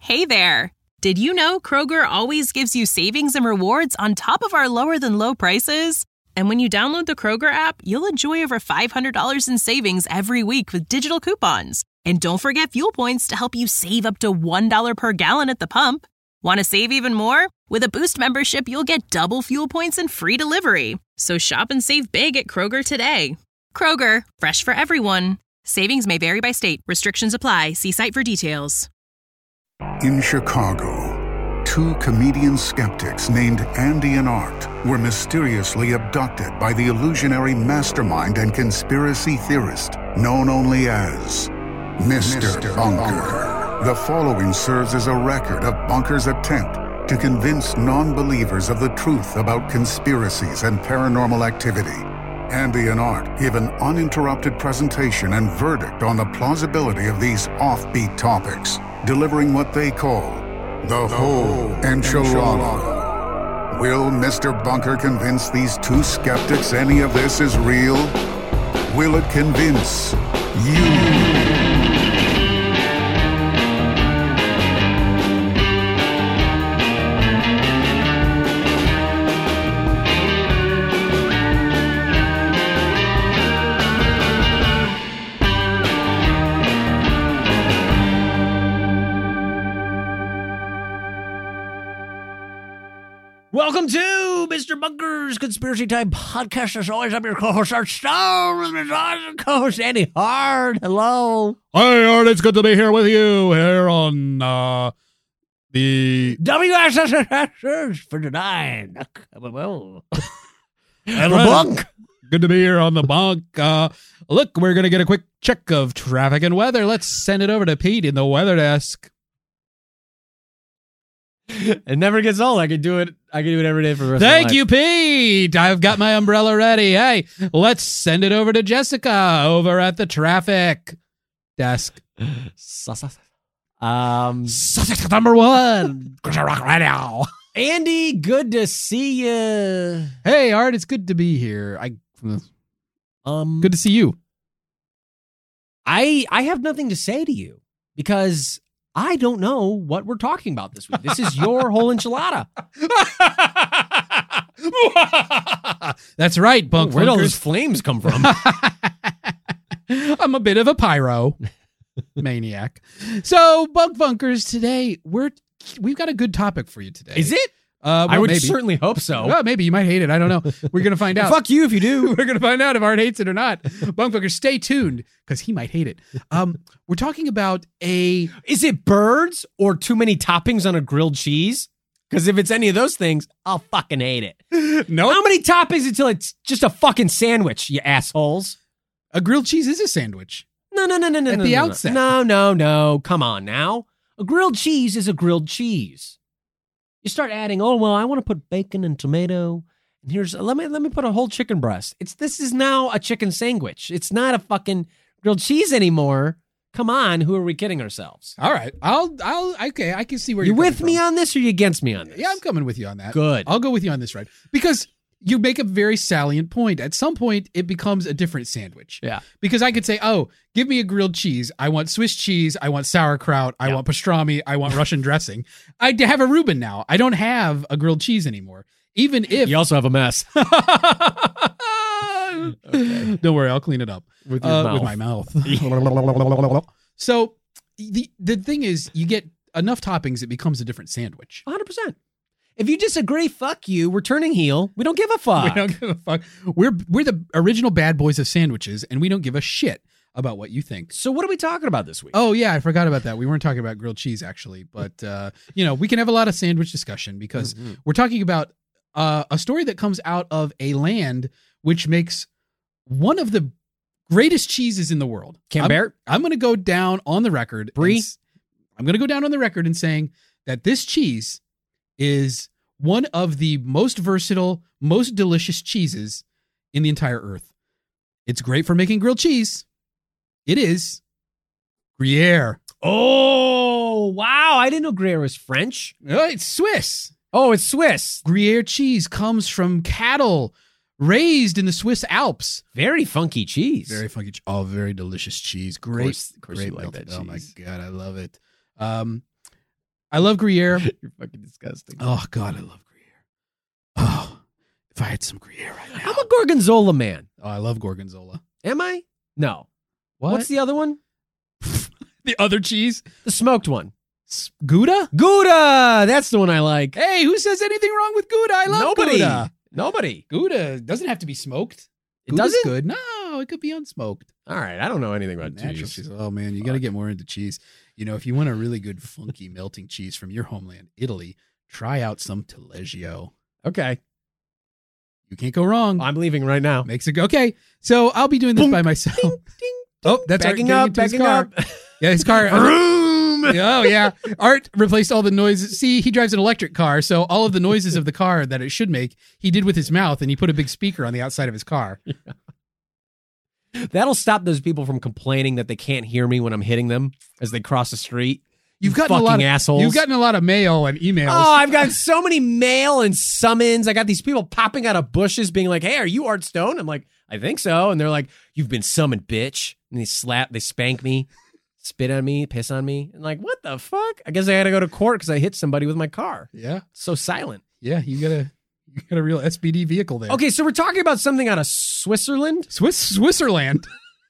Hey there! Did you know Kroger always gives you savings and rewards on top of our lower-than-low prices? And when you download the Kroger app, you'll enjoy over $500 in savings every week with digital coupons. And don't forget fuel points to help you save up to $1 per gallon at the pump. Want to save even more? With a Boost membership, you'll get double fuel points and free delivery. So shop and save big at Kroger today. Kroger, fresh for everyone. Savings may vary by state. Restrictions apply. See site for details. In Chicago, two comedian skeptics named Andy and Art were mysteriously abducted by the illusionary mastermind and conspiracy theorist known only as Mr. Bunker. The following serves as a record of Bunker's attempt to convince non-believers of the truth about conspiracies and paranormal activity. Andy and Art give an uninterrupted presentation and verdict on the plausibility of these offbeat topics, delivering what they call the whole enchilada. Will Mr. Bunker convince these two skeptics any of this is real? Will it convince you? Welcome to Mr. Bunker's Conspiracy Time Podcast. As always, I'm your co-host, Art Stone, with my co-host, Andy Hard. Hello. Hi, Art. It's good to be here with you here on the WSS for the 9. and the bunk. Good to be here on the bunk. Look, we're going to get a quick check of traffic and weather. Let's send it over to Pete in the weather desk. It never gets old. I can do it every day for the rest Thank of my you, Pete. I've got my umbrella ready. Hey, let's send it over to Jessica over at the traffic desk. life. Sussex number 1. Rock right now. Andy, good to see you. Hey, Art, it's good to be here. Good to see you. I have nothing to say to you because I don't know what we're talking about this week. This is your whole enchilada. That's right, Bunk. Where'd all those flames come from? I'm a bit of a pyro maniac. So, Bunk Bunkers, today we've got a good topic for you today. Is it? I would certainly hope so. Well, maybe you might hate it. I don't know. We're gonna find out. Fuck you if you do. We're gonna find out if Art hates it or not. Bunk Bunkers, stay tuned because he might hate it. We're talking about Is it birds or too many toppings on a grilled cheese? Because if it's any of those things, I'll fucking hate it. No. How many toppings until it's just a fucking sandwich, you assholes? A grilled cheese is a sandwich. No. At the outset. No. Come on now. A grilled cheese is a grilled cheese. You start adding, I want to put bacon and tomato. And here's let me put a whole chicken breast. This is now a chicken sandwich. It's not a fucking grilled cheese anymore. Come on, who are we kidding ourselves? All right. Okay, I can see where you you're with me on this or you against me on this? Yeah, I'm coming with you on that. Good. I'll go with you on this, right? Because you make a very salient point. At some point, it becomes a different sandwich. Yeah. Because I could say, give me a grilled cheese. I want Swiss cheese. I want sauerkraut. I want pastrami. I want Russian dressing. I have a Reuben now. I don't have a grilled cheese anymore. Even if... You also have a mess. Okay. Don't worry, I'll clean it up. With your mouth. With my mouth. So, the thing is, you get enough toppings, it becomes a different sandwich. 100%. If you disagree, fuck you. We're turning heel. We don't give a fuck. We don't give a fuck. We're the original bad boys of sandwiches, and we don't give a shit about what you think. So what are we talking about this week? Oh, yeah, I forgot about that. We weren't talking about grilled cheese, actually. But, we can have a lot of sandwich discussion because we're talking about a story that comes out of a land which makes one of the greatest cheeses in the world. Camembert? I'm going to go down on the record. Brie? I'm going to go down on the record and saying that this cheese is one of the most versatile, most delicious cheeses in the entire earth. It's great for making grilled cheese. It is Gruyere. Oh, wow. I didn't know Gruyere was French. It's Swiss. Oh, it's Swiss. Gruyere cheese comes from cattle raised in the Swiss Alps. Very funky cheese. Very funky. Very delicious cheese. Great. Of course great. You like that cheese. Oh my God, I love it. I love Gruyere. You're fucking disgusting. Oh, God, I love Gruyere. Oh, if I had some Gruyere right now. I'm a Gorgonzola man. Oh, I love Gorgonzola. Am I? No. What? What's the other one? The other cheese? The smoked one. Gouda? Gouda! That's the one I like. Hey, who says anything wrong with Gouda? I love Gouda. Nobody. Gouda doesn't have to be smoked. It Gouda's doesn't? good. No, it could be unsmoked. All right. I don't know anything about Natural cheese. cheese. Oh, man, you got to get more into cheese. You know, if you want a really good, funky, melting cheese from your homeland, Italy, try out some Taleggio. Okay. You can't go wrong. I'm leaving right now. Makes it go. Okay, so I'll be doing this by myself. Ding, ding. Oh, that's Backing Art up, getting backing into his up. car. Yeah, his car. Vroom. Oh, yeah. Art replaced all the noises. See, he drives an electric car, so all of the noises of the car that it should make, he did with his mouth, and he put a big speaker on the outside of his car. That'll stop those people from complaining that they can't hear me when I'm hitting them as they cross the street. You've gotten fucking a lot of assholes. You've gotten a lot of mail and emails. Oh, I've got so many mail and summons. I got these people popping out of bushes being like, "Hey, are you Art Stone?" I'm like, "I think so." And they're like, "You've been summoned, bitch." And they spank me, spit on me, piss on me. And like, what the fuck? I guess I had to go to court because I hit somebody with my car. Yeah, So silent. yeah. You got a real SPD vehicle there. Okay, so we're talking about something out of Switzerland. Switzerland.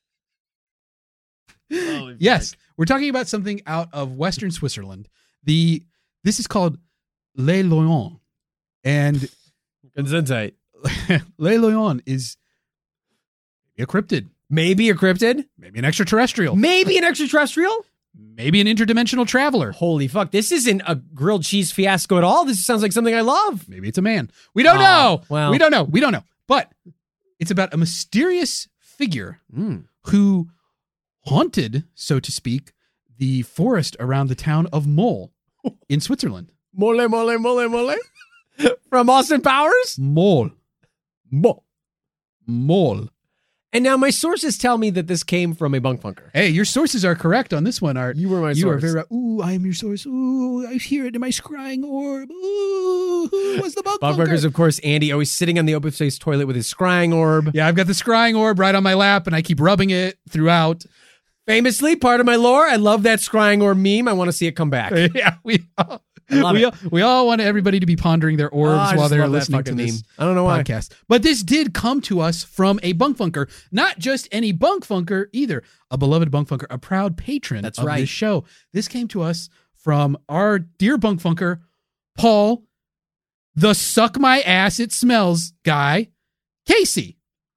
Holy Yes, fuck. we're talking about something out of Western Switzerland. This is called Les Loyons, and Gesundheit. Les Loyons is a cryptid, Maybe a cryptid. maybe an extraterrestrial, Maybe an extraterrestrial. maybe an interdimensional traveler. Holy fuck! This isn't a grilled cheese fiasco at all. This sounds like something I love. Maybe it's a man. We don't Oh, know. well. We don't know. We don't know. But it's about a mysterious figure who haunted, so to speak, the forest around the town of Mol in Switzerland. Mole, mole, mole, mole. From Austin Powers. Mol. Mole. Mol. And now my sources tell me that this came from a bunk funker. Hey, your sources are correct on this one, Art. You were my You are source. very, ooh, I am your source. Ooh, I hear it in my scrying orb. Ooh, who was the bug Bunk funker? funkers, of course, Andy always sitting on the open space toilet with his scrying orb. Yeah, I've got the scrying orb right on my lap, and I keep rubbing it throughout. Famously, part of my lore, I love that scrying orb meme. I want to see it come back. Yeah, we all, love we all want everybody to be pondering their orbs I while just they're love that listening to fucking this meme. I don't know why. podcast. But this did come to us from a bunk funker, not just any bunk funker either, a beloved bunk funker, a proud patron That's of right. this show. This came to us from our dear bunk funker, Paul, the suck my ass it smells guy, Casey.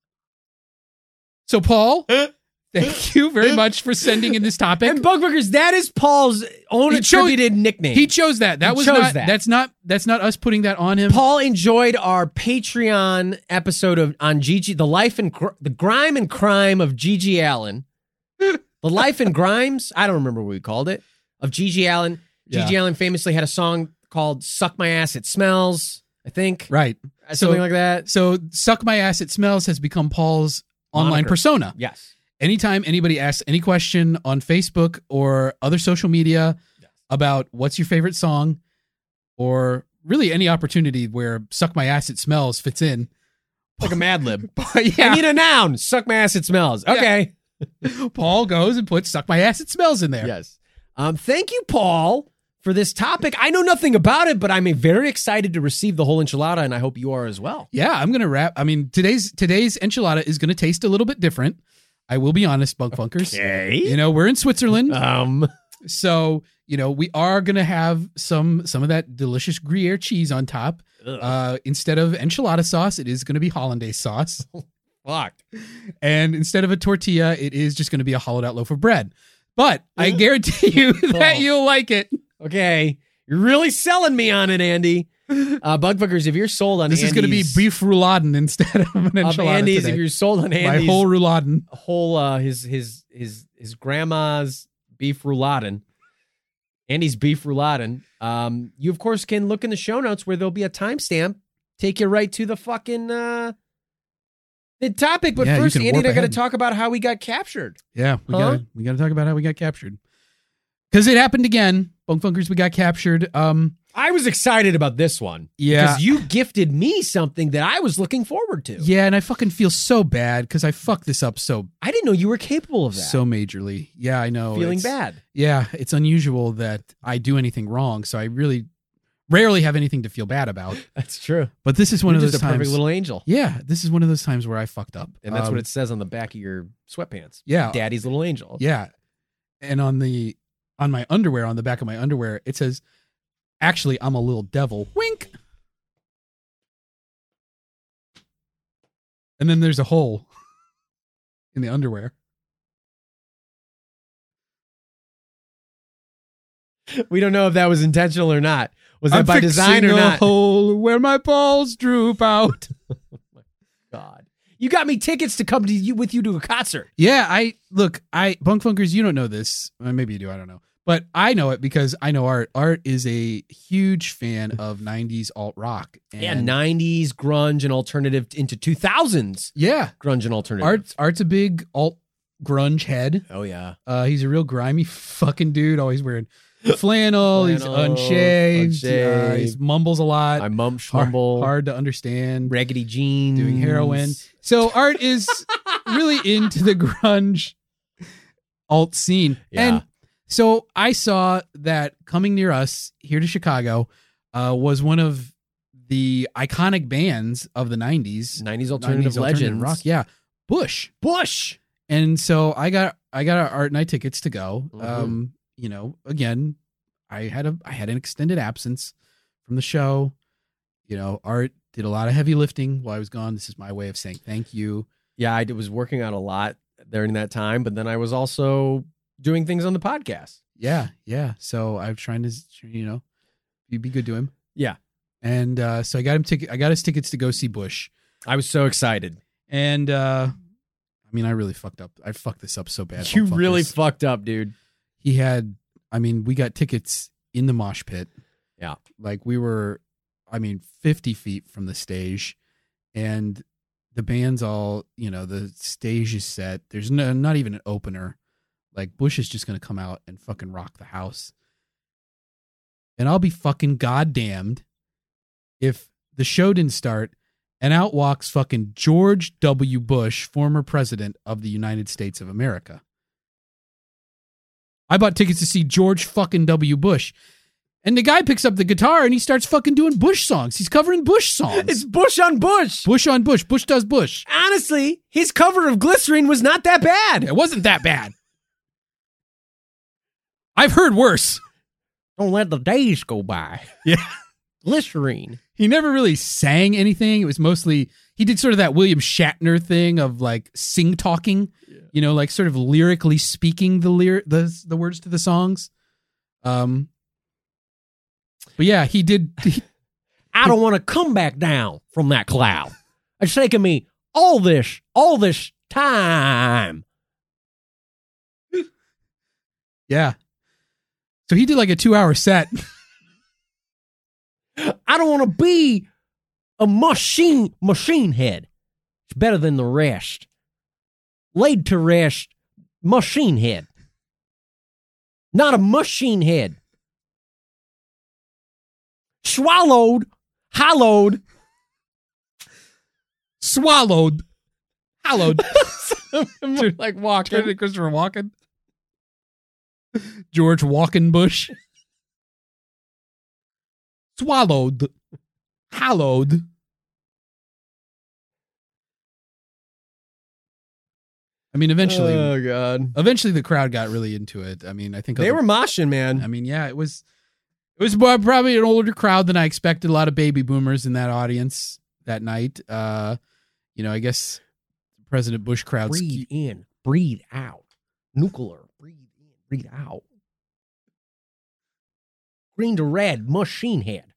So Paul, thank you very much for sending in this topic. And bunk funkers, that is Paul's own He chose- attributed nickname. He chose that. That He was chose not. that. That's not us putting that on him. Paul enjoyed our Patreon episode on Gigi, the life and the grime and crime of Gigi Allen. The life and grimes, I don't remember what we called it, of Gigi Allen. Gigi Yeah. Allen famously had a song called "Suck My Ass It Smells," I think, Right. something like that. So suck my ass it smells has become Paul's online Moniker. persona. Yes. Anytime anybody asks any question on Facebook or other social media about what's your favorite song, or really any opportunity where suck my ass it smells fits in. Like a Mad Lib. But I need a noun. Suck my ass it smells. Okay. Paul goes and puts suck my ass it smells in there. Yes. Thank you, Paul, for this topic. I know nothing about it, but I'm very excited to receive the whole enchilada, and I hope you are as well. Yeah, I'm gonna wrap. I mean, today's enchilada is gonna taste a little bit different. I will be honest, bunk funkers. Okay. You know, we're in Switzerland, Um, so you know we are gonna have some of that delicious Gruyere cheese on top. Instead of enchilada sauce, it is gonna be hollandaise sauce, fuck. and instead of a tortilla, it is just gonna be a hollowed out loaf of bread. But I guarantee you that you'll like it. Okay. You're really selling me on it, Andy. Bug fuckers, if you're sold on This is Andy's, going to be beef rouladen instead of an of enchilada Andy's, today. if you're sold on My Andy's whole rouladen. his grandma's beef rouladen, Andy's beef rouladen, you of course can look in the show notes where there'll be a timestamp, take you right to the fucking the topic. But Yeah, you first, can Andy and I warp got to ahead. talk about how we got captured. Yeah, we Huh? gotta talk about how we got captured. Because it happened again. Bunk Funkers, we got captured. I was excited about this one. Yeah. Because you gifted me something that I was looking forward to. Yeah, and I fucking feel so bad because I fucked this up I didn't know you were capable of that. so majorly. Yeah, I know. Feeling It's- bad. Yeah, it's unusual that I do anything wrong, so I really rarely have anything to feel bad about. That's true. But this is one You're of just those a times. perfect little angel. Yeah, this is one of those times where I fucked up. And that's what it says on the back of your sweatpants. Yeah. Daddy's little angel. Yeah. And on my underwear, on the back of my underwear, it says, actually, I'm a little devil. Wink. And then there's a hole in the underwear. We don't know if that was intentional or not. Was that I'm by design or fixing a not? hole where my balls droop out. God. You got me tickets to come with you to a concert. Yeah, Bunk Funkers, you don't know this. Maybe you do, I don't know. But I know it because I know Art. Art is a huge fan of 90s alt rock. Yeah, 90s grunge and alternative into 2000s Yeah. grunge and alternative. Art's a big alt grunge head. Oh, yeah. He's a real grimy fucking dude, always wearing flannel. He's unshaved. He mumbles a lot. I mumble. Hard to understand. Raggedy jeans. Doing heroin. So Art is really into the grunge alt scene. Yeah. And so I saw that coming near us here to Chicago was one of the iconic bands of the 90s. 90s alternative legends. Rock. Yeah. Bush. And so I got Art and I tickets to go. Mm-hmm. You know, again, I had an extended absence from the show. You know, Art did a lot of heavy lifting while I was gone. This is my way of saying thank you. Yeah, I was working out a lot during that time, but then I was also doing things on the podcast. Yeah. So I'm trying to, you know, be good to him. Yeah. And so I got his tickets to go see Bush. I was so excited. And I mean, I really fucked up. I fucked this up so bad. You Bunk really Funkers. fucked up, dude. We got tickets in the mosh pit. Yeah. Like we were, 50 feet from the stage, and the band's all, you know, the stage is set. There's not even an opener. Like Bush is just going to come out and fucking rock the house. And I'll be fucking goddamned if the show didn't start and out walks fucking George W. Bush, former president of the United States of America. I bought tickets to see George fucking W. Bush. And the guy picks up the guitar and he starts fucking doing Bush songs. He's covering Bush songs. It's Bush on Bush. Bush on Bush. Bush does Bush. Honestly, his cover of Glycerine was not that bad. It wasn't that bad. I've heard worse. Don't let the days go by. Yeah. Glycerine. He never really sang anything. It was mostly, he did sort of that William Shatner thing of like sing talking, you know, like sort of lyrically speaking the words to the songs. But yeah, he did. I don't want to come back down from that cloud. It's taken me all this time. Yeah. So he did like a 2-hour set. I don't want to be a machine head. It's better than the rest. Laid to rest, machine head. Not a machine head. Swallowed, hollowed, Swallowed. Hallowed. like walking. Christopher Walken. George Walkenbush. Swallowed. Hallowed. I mean, eventually the crowd got really into it. I mean, I think They were moshing, man. I mean, yeah, it was probably an older crowd than I expected. A lot of baby boomers in that audience that night. You know, I guess President Bush crowd. Breathe in, breathe out. Nuclear. Breathe in, breathe out. Green to red, machine head.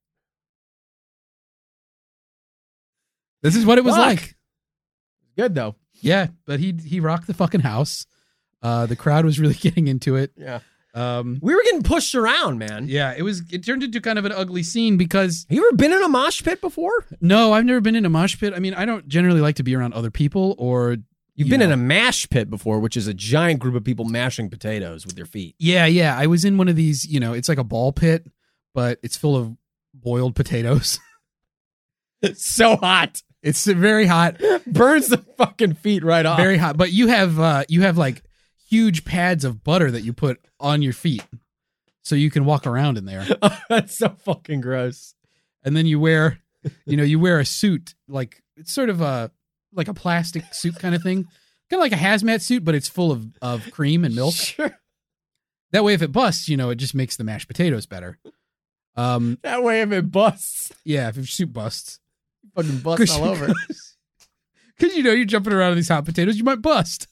This is what it was Fuck. like. Good though. Yeah, but he rocked the fucking house. The crowd was really getting into it. Yeah. We were getting pushed around, man. Yeah, it turned into kind of an ugly scene because Have you ever been in a mosh pit before? no, I've never been in a mosh pit. I mean, I don't generally like to be around other people or You've been in a mash pit before, which is a giant group of people mashing potatoes with their feet. Yeah. I was in one of these, it's like a ball pit, but it's full of boiled potatoes. It's so hot. It's very hot. Burns the fucking feet right off. Very hot. But you have like huge pads of butter that you put on your feet so you can walk around in there. Oh, that's so fucking gross. And then you wear a suit, like it's sort of like a plastic suit kind of thing. Kind of like a hazmat suit, but it's full of cream and milk. Sure. That way, if it busts, it just makes the mashed potatoes better. That way, if it busts. Yeah, if your suit busts. Fucking bust all over. Because, you're jumping around in these hot potatoes, you might bust.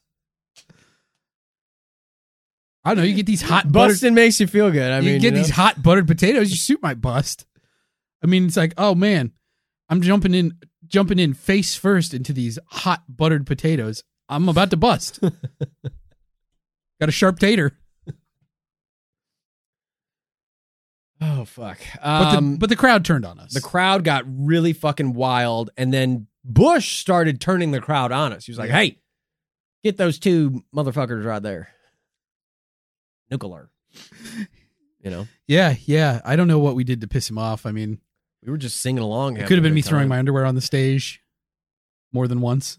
I don't know, you get these hot busting makes you feel good. You get these hot buttered potatoes, your suit might bust. I mean, it's like, oh man, I'm jumping in face first into these hot buttered potatoes. I'm about to bust. Got a sharp tater. Oh fuck! But the crowd turned on us. The crowd got really fucking wild, and then Bush started turning the crowd on us. He was like, "Hey, get those two motherfuckers right there." Nuclear. Yeah. I don't know what we did to piss him off. I mean, we were just singing along. It could have been me throwing my underwear on the stage more than once.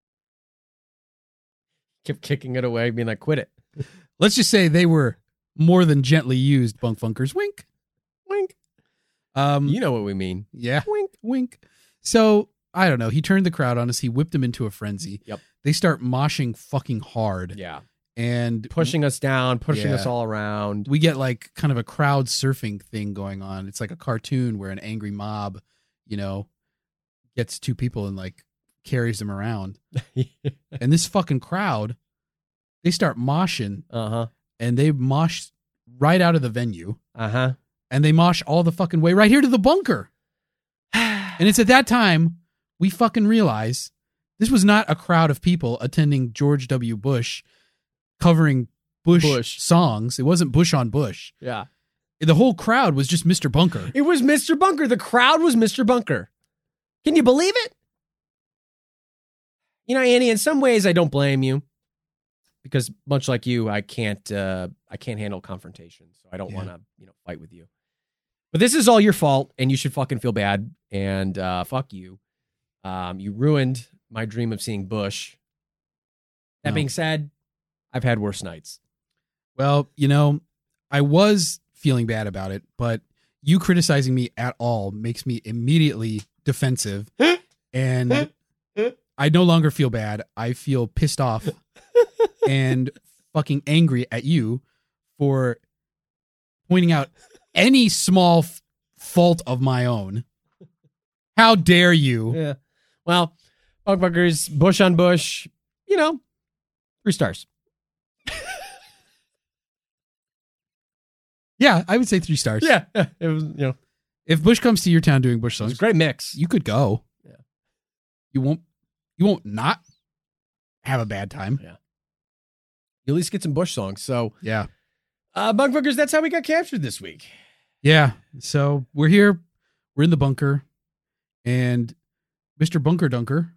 Kept kicking it away, being like, "Quit it." Let's just say they were more than gently used, bunk funkers. Wink. Wink. You know what we mean. Yeah. Wink. Wink. So, I don't know. He turned the crowd on us. He whipped them into a frenzy. Yep. They start moshing fucking hard. Yeah. And pushing us down, pushing us all around. We get like kind of a crowd surfing thing going on. It's like a cartoon where an angry mob, gets two people and like carries them around. And this fucking crowd, they start moshing. Uh-huh. And they mosh right out of the venue. Uh-huh. And they mosh all the fucking way right here to the bunker. And it's at that time we fucking realize this was not a crowd of people attending George W. Bush covering Bush songs. It wasn't Bush on Bush. Yeah. The whole crowd was just Mr. Bunker. It was Mr. Bunker. The crowd was Mr. Bunker. Can you believe it? Annie, in some ways I don't blame you. Because much like you, I can't handle confrontation, so I don't want to, fight with you. But this is all your fault, and you should fucking feel bad. And fuck you. You ruined my dream of seeing Bush. That being said, I've had worse nights. Well, I was feeling bad about it, but you criticizing me at all makes me immediately defensive, and I no longer feel bad. I feel pissed off. And fucking angry at you for pointing out any small fault of my own. How dare you? Yeah. Well, Bunkbunkers, Bush on Bush, 3 stars. Yeah, I would say 3 stars. Yeah. It was, If Bush comes to your town doing Bush songs, it's a great mix. You could go. Yeah. You won't not have a bad time. Yeah. You at least get some Bush songs. So, yeah. Bunkbunkers, that's how we got captured this week. Yeah. So we're here. We're in the bunker. And Mr. Bunker Dunker,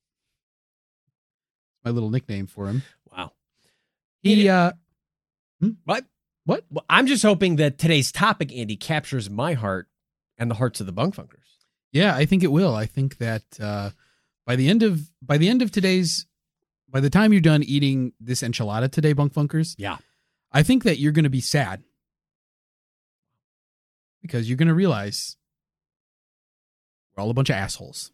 my little nickname for him. Wow. He, What? What? Well, I'm just hoping that today's topic, Andy, captures my heart and the hearts of the Bunkbunkers. Yeah, I think it will. I think that by the end of today's, by the time you're done eating this enchilada today, Bunkbunkers, yeah, I think that you're going to be sad because you're going to realize we're all a bunch of assholes.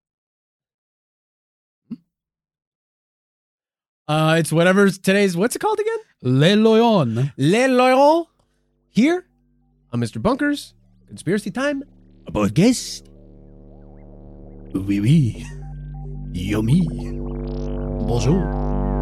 It's whatever's today's, what's it called again? Le Loyon. Le Loyon. Here on Mr. Bunker's Conspiracy Time, a podcast. Oui, oui. Yummy. Bonjour.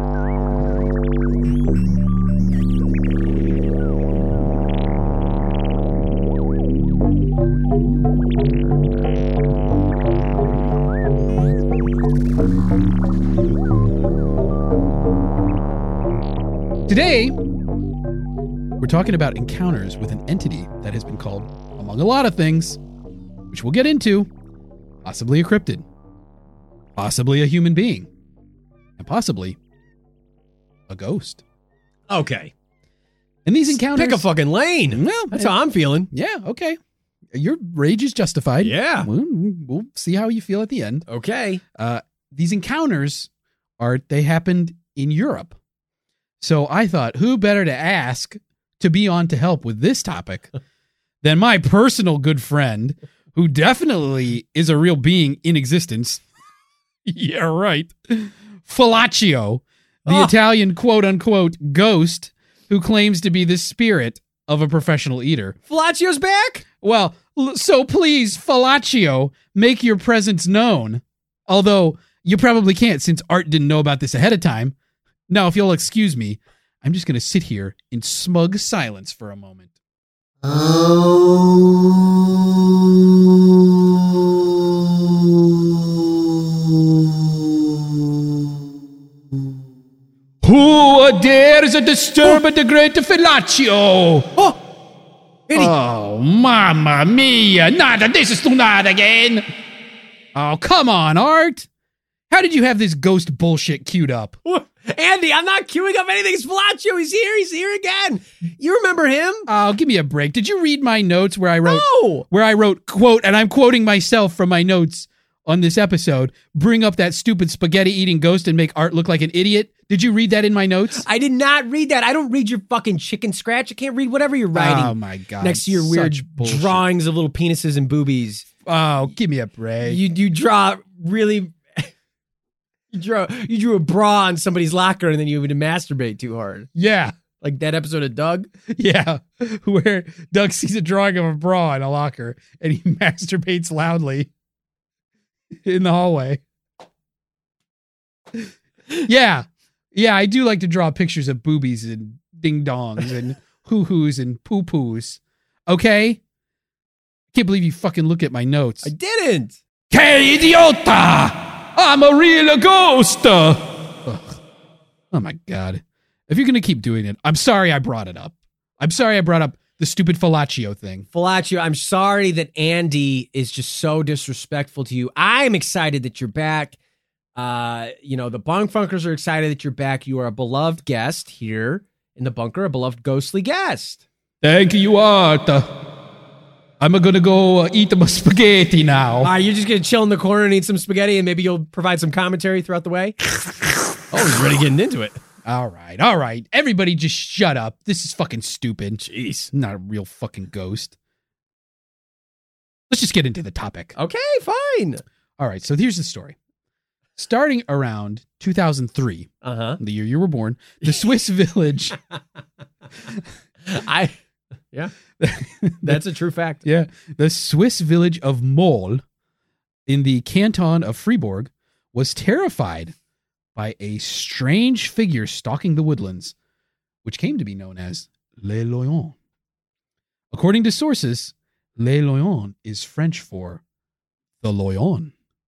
Today, we're talking about encounters with an entity that has been called, among a lot of things, which we'll get into, possibly a cryptid, possibly a human being, and possibly a ghost. Okay. And these encounters... Pick a fucking lane. Well, That's how I'm feeling. Yeah, okay. Your rage is justified. Yeah. We'll see how you feel at the end. Okay. These encounters they happened in Europe. So I thought, who better to ask to be on to help with this topic than my personal good friend, who definitely is a real being in existence. Yeah, right. Fellaccio, the Italian quote-unquote ghost who claims to be the spirit of a professional eater. Fellacio's back? Well, so please, Fellaccio, make your presence known. Although you probably can't, since Art didn't know about this ahead of time. Now, if you'll excuse me, I'm just going to sit here in smug silence for a moment. Who dares disturb the great Fellaccio? Oh, mamma mia, this is not again. Oh, come on, Art. How did you have this ghost bullshit queued up? Andy, I'm not queuing up anything. It's Fellaccio. He's here. He's here again. You remember him? Oh, give me a break. Did you read my notes where I wrote, No. Quote, and I'm quoting myself from my notes on this episode, bring up that stupid spaghetti-eating ghost and make Art look like an idiot? Did you read that in my notes? I did not read that. I don't read your fucking chicken scratch. I can't read whatever you're writing. Oh, my God. Next to your weird Such bullshit. drawings of little penises and boobies. Oh, give me a break. You draw really... You drew a bra on somebody's locker and then you would masturbate too hard. Yeah. Like that episode of Doug? Yeah. Where Doug sees a drawing of a bra in a locker and he masturbates loudly in the hallway. Yeah. Yeah, I do like to draw pictures of boobies and ding-dongs and hoo-hoos and poo-poos. Okay? Can't believe you fucking look at my notes. I didn't. Que idiota! I'm a real ghost! Ugh. Oh my God. If you're going to keep doing it, I'm sorry I brought it up. I'm sorry I brought up the stupid Fellaccio thing. Fellaccio, I'm sorry that Andy is just so disrespectful to you. I'm excited that you're back. The Bunk Funkers are excited that you're back. You are a beloved guest here in the bunker, a beloved ghostly guest. Thank you, Art. I'm going to go eat my spaghetti now. You're just going to chill in the corner and eat some spaghetti and maybe you'll provide some commentary throughout the way? He's already getting into it. All right. Everybody just shut up. This is fucking stupid. Jeez. I'm not a real fucking ghost. Let's just get into the topic. Okay, fine. All right, so here's the story. Starting around 2003, the year you were born, the Swiss village... Yeah, that's a true fact. Yeah, the Swiss village of Mol in the canton of Fribourg was terrified by a strange figure stalking the woodlands, which came to be known as Les Loyons. According to sources, Les Loyons is French for the Loyon.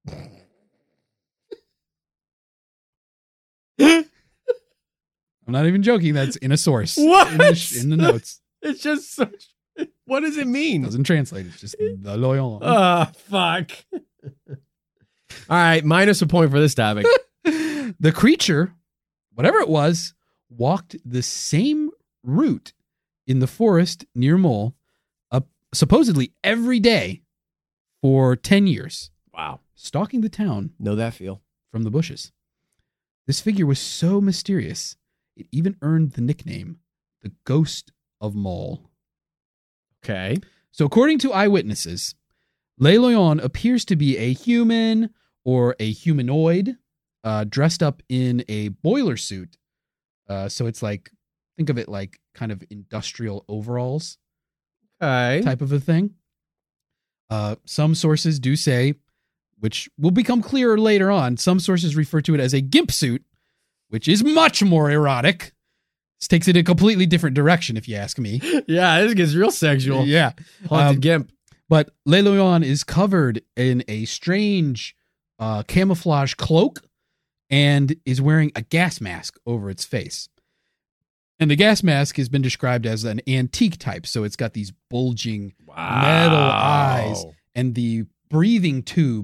I'm not even joking. That's in a source. What? In the notes. It's just such... What does it mean? Doesn't translate. It's just the Loyon. Oh, fuck. All right, minus a point for this topic. The creature, whatever it was, walked the same route in the forest near Mol, supposedly every day for 10 years. Wow. Stalking the town. Know that feel. From the bushes. This figure was so mysterious, it even earned the nickname, the Ghost of Mol. Okay. So according to eyewitnesses, Les Loyons appears to be a human or a humanoid dressed up in a boiler suit. So it's like, think of it like kind of industrial overalls type of a thing. Some sources do say, which will become clearer later on, some sources refer to it as a gimp suit, which is much more erotic. This takes it in a completely different direction, if you ask me. Yeah, this gets real sexual. Yeah. Haunted gimp. But Les Loyons is covered in a strange camouflage cloak and is wearing a gas mask over its face. And the gas mask has been described as an antique type, so it's got these bulging metal eyes, and the breathing tube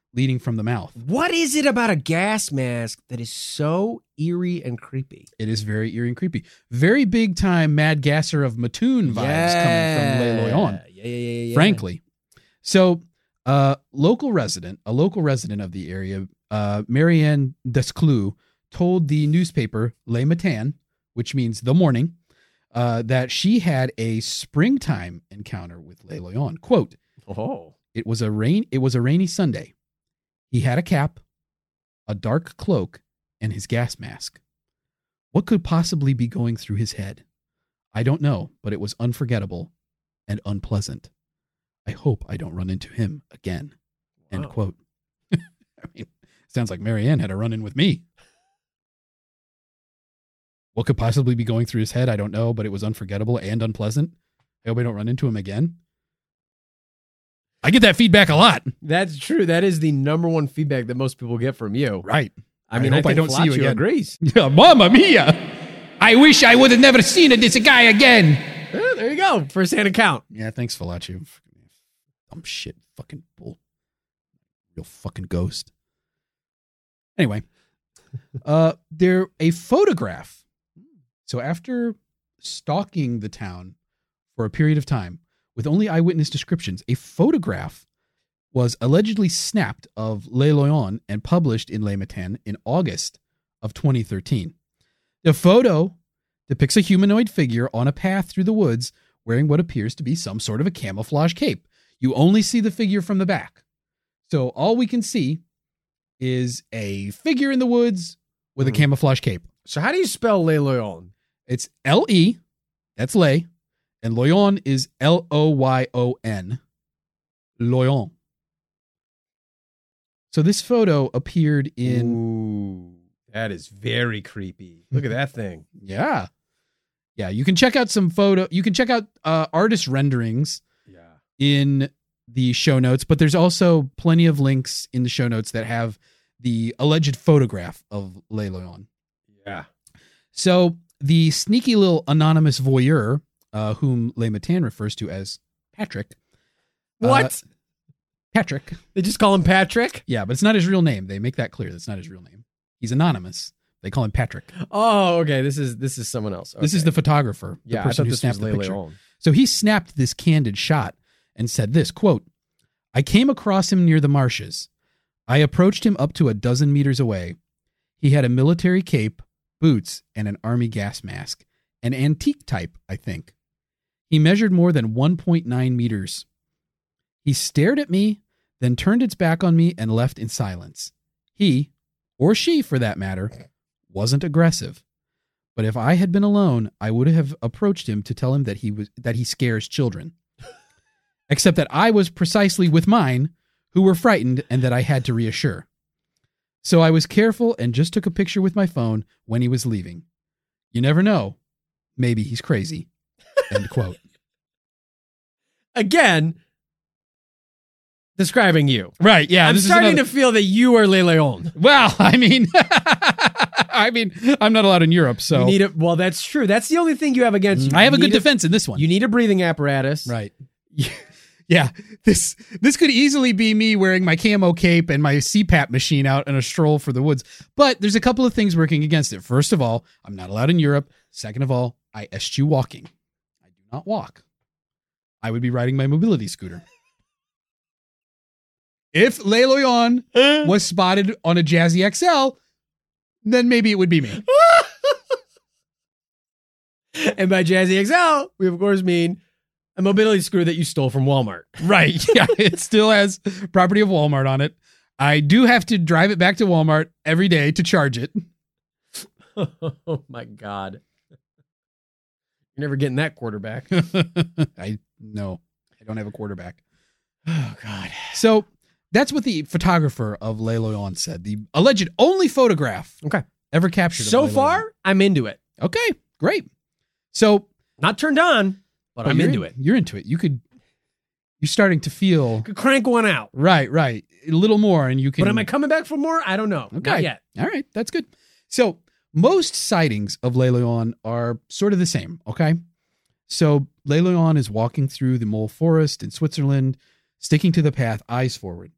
leading from the mouth. What is it about a gas mask that is so eerie and creepy? It is very eerie and creepy. Very big time Mad Gasser of Mattoon vibes coming from Le Loyon. Yeah. Frankly. So a local resident of the area, Marianne Desclous, told the newspaper Le Matin, which means the morning, that she had a springtime encounter with Le Loyon. Quote, Oh. It was a rainy Sunday. He had a cap, a dark cloak, and his gas mask. What could possibly be going through his head? I don't know, but it was unforgettable and unpleasant. I hope I don't run into him again. End Wow. quote. I mean, sounds like Marianne had a run-in with me. What could possibly be going through his head? I don't know, but it was unforgettable and unpleasant. I hope I don't run into him again. I get that feedback a lot. That's true. That is the number one feedback that most people get from you. Right. I mean, I hope I think don't see you Falaccio again. agrees. Yeah, Mamma mia. I wish I would have never seen this guy again. There you go. First-hand account. Yeah, thanks, Falaccio. Dumb shit. Fucking bull. Real fucking ghost. Anyway, there a photograph. So after stalking the town for a period of time with only eyewitness descriptions, a photograph was allegedly snapped of Le Loyon and published in Le Matin in August of 2013. The photo depicts a humanoid figure on a path through the woods wearing what appears to be some sort of a camouflage cape. You only see the figure from the back. So all we can see is a figure in the woods with a camouflage cape. So how do you spell Le Loyon? It's L-E, that's Le, and Loyon is L-O-Y-O-N. Loyon. So this photo appeared in... Ooh, that is very creepy. Look at that thing. Yeah. Yeah, you can check out some photo... You can check out artist renderings in the show notes, but there's also plenty of links in the show notes that have the alleged photograph of Le Loyon. Yeah. So the sneaky little anonymous voyeur, whom Le Matin refers to as Patrick. What? Patrick. They just call him Patrick? Yeah, but it's not his real name. They make that clear. That's not his real name. He's anonymous. They call him Patrick. Oh, okay. This is someone else. This is the photographer. The Yeah, I person thought who this snapped was the Le picture. Loyon. So he snapped this candid shot and said this, quote, I came across him near the marshes. I approached him up to a dozen meters away. He had a military cape, boots, and an army gas mask. An antique type, I think. He measured more than 1.9 meters. He stared at me, then turned its back on me and left in silence. He, or she for that matter, wasn't aggressive. But if I had been alone, I would have approached him to tell him that he scares children. Except that I was precisely with mine, who were frightened and that I had to reassure. So I was careful and just took a picture with my phone when he was leaving. You never know. Maybe he's crazy. End quote. Again, describing you. Right, yeah. I'm starting to feel that you are Le Loyon. Well, I mean, I'm not allowed in Europe, so... You need it. Well, that's true. That's the only thing you have against you. I have You a good need defense in this one. You need a breathing apparatus. Right. Yeah, this could easily be me wearing my camo cape and my CPAP machine out on a stroll for the woods. But there's a couple of things working against it. First of all, I'm not allowed in Europe. Second of all, I eschew walking. I do not walk. I would be riding my mobility scooter. If Le Loyon was spotted on a Jazzy XL, then maybe it would be me. And by Jazzy XL, we of course mean a mobility scooter that you stole from Walmart. Right. Yeah, it still has property of Walmart on it. I do have to drive it back to Walmart every day to charge it. Oh my God. You're never getting that quarterback. I don't have a quarterback. Oh God. So that's what the photographer of Le Loyon said. The alleged only photograph Okay. ever captured. So of Le far, Loyon. I'm into it. Okay, great. So Not turned on, but I'm you're into it. You're into it. You're starting to feel Could crank one out. right. A little more, and you can. But am I coming back for more? I don't know. Okay. Not yet. All right, that's good. So most sightings of Le Loyon are sort of the same, okay? So Le Loyon is walking through the Mole Forest in Switzerland, sticking to the path, eyes forward.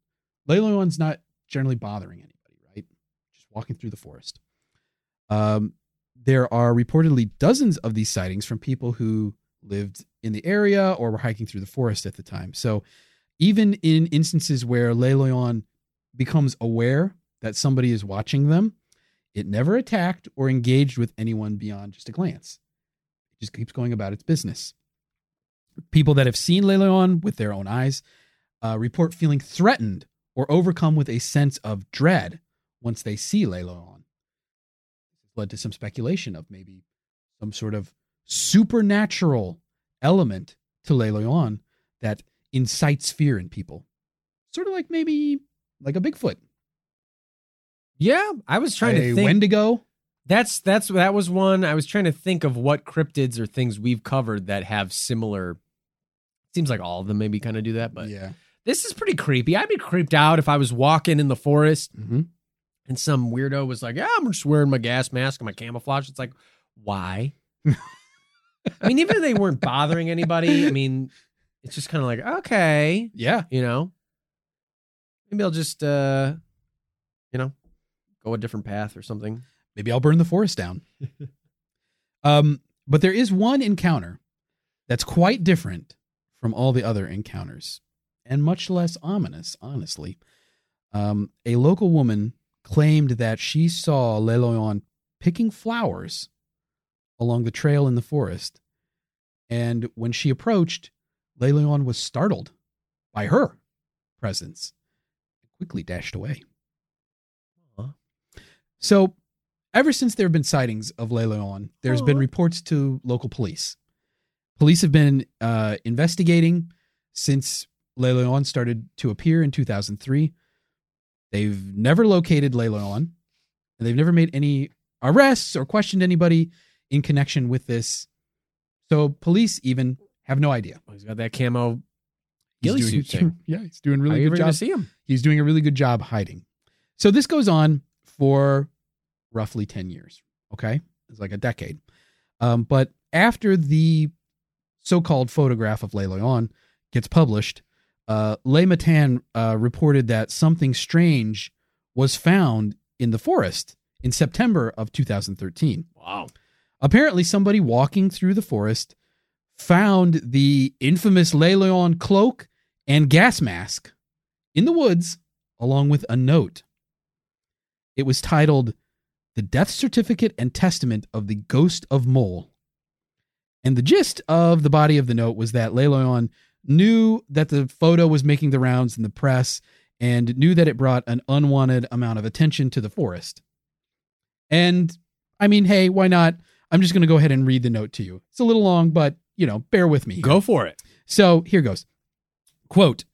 Le Loyon's not generally bothering anybody, right? Just walking through the forest. There are reportedly dozens of these sightings from people who lived in the area or were hiking through the forest at the time. So even in instances where Le Loyon becomes aware that somebody is watching them, it never attacked or engaged with anyone beyond just a glance. It just keeps going about its business. People that have seen Le Loyon with their own eyes report feeling threatened or overcome with a sense of dread once they see Le Loyon. This has led to some speculation of maybe some sort of supernatural element to Le Loyon that incites fear in people. Sort of like maybe like a Bigfoot. Yeah, I was trying to think. Wendigo. That was one. I was trying to think of what cryptids or things we've covered that have similar. Seems like all of them maybe kind of do that, but yeah, this is pretty creepy. I'd be creeped out if I was walking in the forest and some weirdo was like, "Yeah, I'm just wearing my gas mask and my camouflage." It's like, why? I mean, even if they weren't bothering anybody, I mean, it's just kind of like, okay, yeah, you know, maybe I'll just, go a different path or something. Maybe I'll burn the forest down. But there is one encounter that's quite different from all the other encounters and much less ominous, honestly. A local woman claimed that she saw Le Loyon picking flowers along the trail in the forest. And when she approached, Le Loyon was startled by her presence and quickly dashed away. So, ever since there have been sightings of Le Loyon, there's been reports to local police. Police have been investigating since Le Loyon started to appear in 2003. They've never located Le Loyon, and they've never made any arrests or questioned anybody in connection with this. So, police even have no idea. Well, he's got that camo ghillie suit thing. Yeah, he's doing a really How are you good ever job. gonna see him? He's doing a really good job hiding. So this goes on for roughly 10 years. Okay. It's like a decade. But after the so-called photograph of Le Loyon gets published, Le Matin reported that something strange was found in the forest in September of 2013. Wow. Apparently somebody walking through the forest found the infamous Le Loyon cloak and gas mask in the woods, along with a note. It was titled, "The Death Certificate and Testament of the Ghost of Mole." And the gist of the body of the note was that Le Loyon knew that the photo was making the rounds in the press and knew that it brought an unwanted amount of attention to the forest. And, I mean, hey, why not? I'm just going to go ahead and read the note to you. It's a little long, but, bear with me. Go for it. So, here goes. Quote,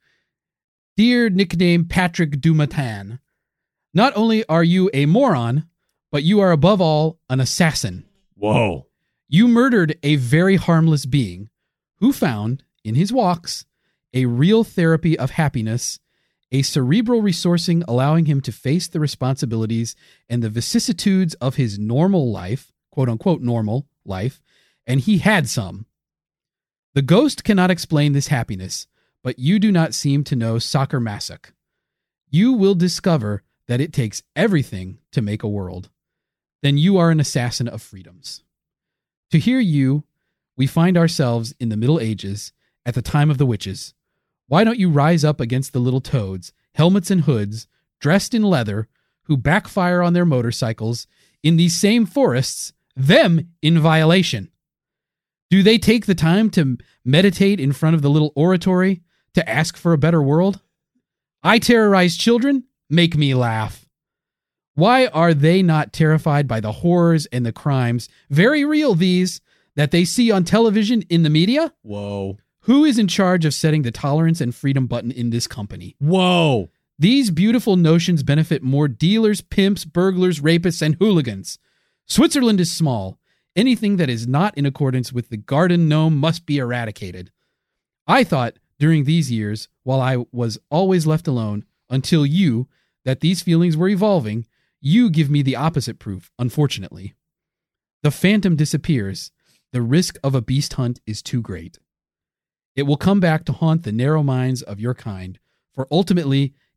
"Dear nickname Patrick Dumatin, not only are you a moron, but you are above all an assassin. Whoa. You murdered a very harmless being who found, in his walks, a real therapy of happiness, a cerebral resourcing allowing him to face the responsibilities and the vicissitudes of his normal life, quote-unquote normal life, and he had some. The ghost cannot explain this happiness, but you do not seem to know Soccer Masoch. You will discover that it takes everything to make a world. Then you are an assassin of freedoms. To hear you, we find ourselves in the Middle Ages, at the time of the witches. Why don't you rise up against the little toads, helmets and hoods, dressed in leather, who backfire on their motorcycles in these same forests, them in violation? Do they take the time to meditate in front of the little oratory to ask for a better world? I terrorize children? Make me laugh. Why are they not terrified by the horrors and the crimes, very real these, that they see on television in the media? Whoa. Who is in charge of setting the tolerance and freedom button in this company? Whoa. These beautiful notions benefit more dealers, pimps, burglars, rapists, and hooligans. Switzerland is small. Anything that is not in accordance with the garden gnome must be eradicated. I thought during these years, while I was always left alone, until you, that these feelings were evolving, you give me the opposite proof, unfortunately. The phantom disappears. The risk of a beast hunt is too great. It will come back to haunt the narrow minds of your kind, for ultimately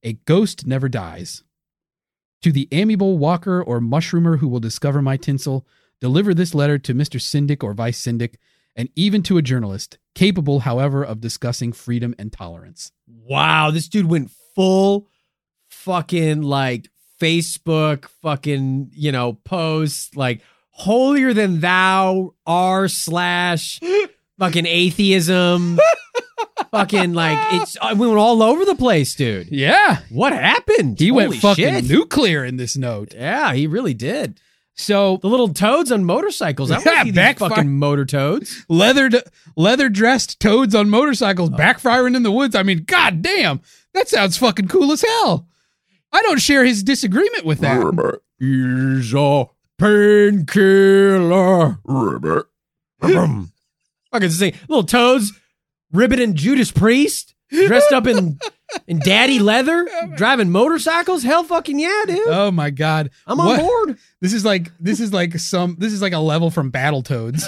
A ghost never dies. To the amiable walker or mushroomer who will discover my tinsel, deliver this letter to Mr. Syndic or Vice Syndic, and even to a journalist, capable, however, of discussing freedom and tolerance. Wow, this dude went full fucking like Facebook fucking, posts like holier than thou r/ fucking atheism. Fucking like we went all over the place, dude. Yeah. What happened? He Holy went fucking shit. nuclear in this note. Yeah, he really did. So The little toads on motorcycles. I want to see these backfire. fucking motor toads. leather dressed toads on motorcycles backfiring in the woods. I mean, god damn, that sounds fucking cool as hell. I don't share his disagreement with that. He's a painkiller. Fucking sing. Little toads, Ribbit and Judas Priest, dressed up in daddy leather, driving motorcycles. Hell fucking yeah, dude. Oh my god, I'm on board. This is like a level from Battletoads.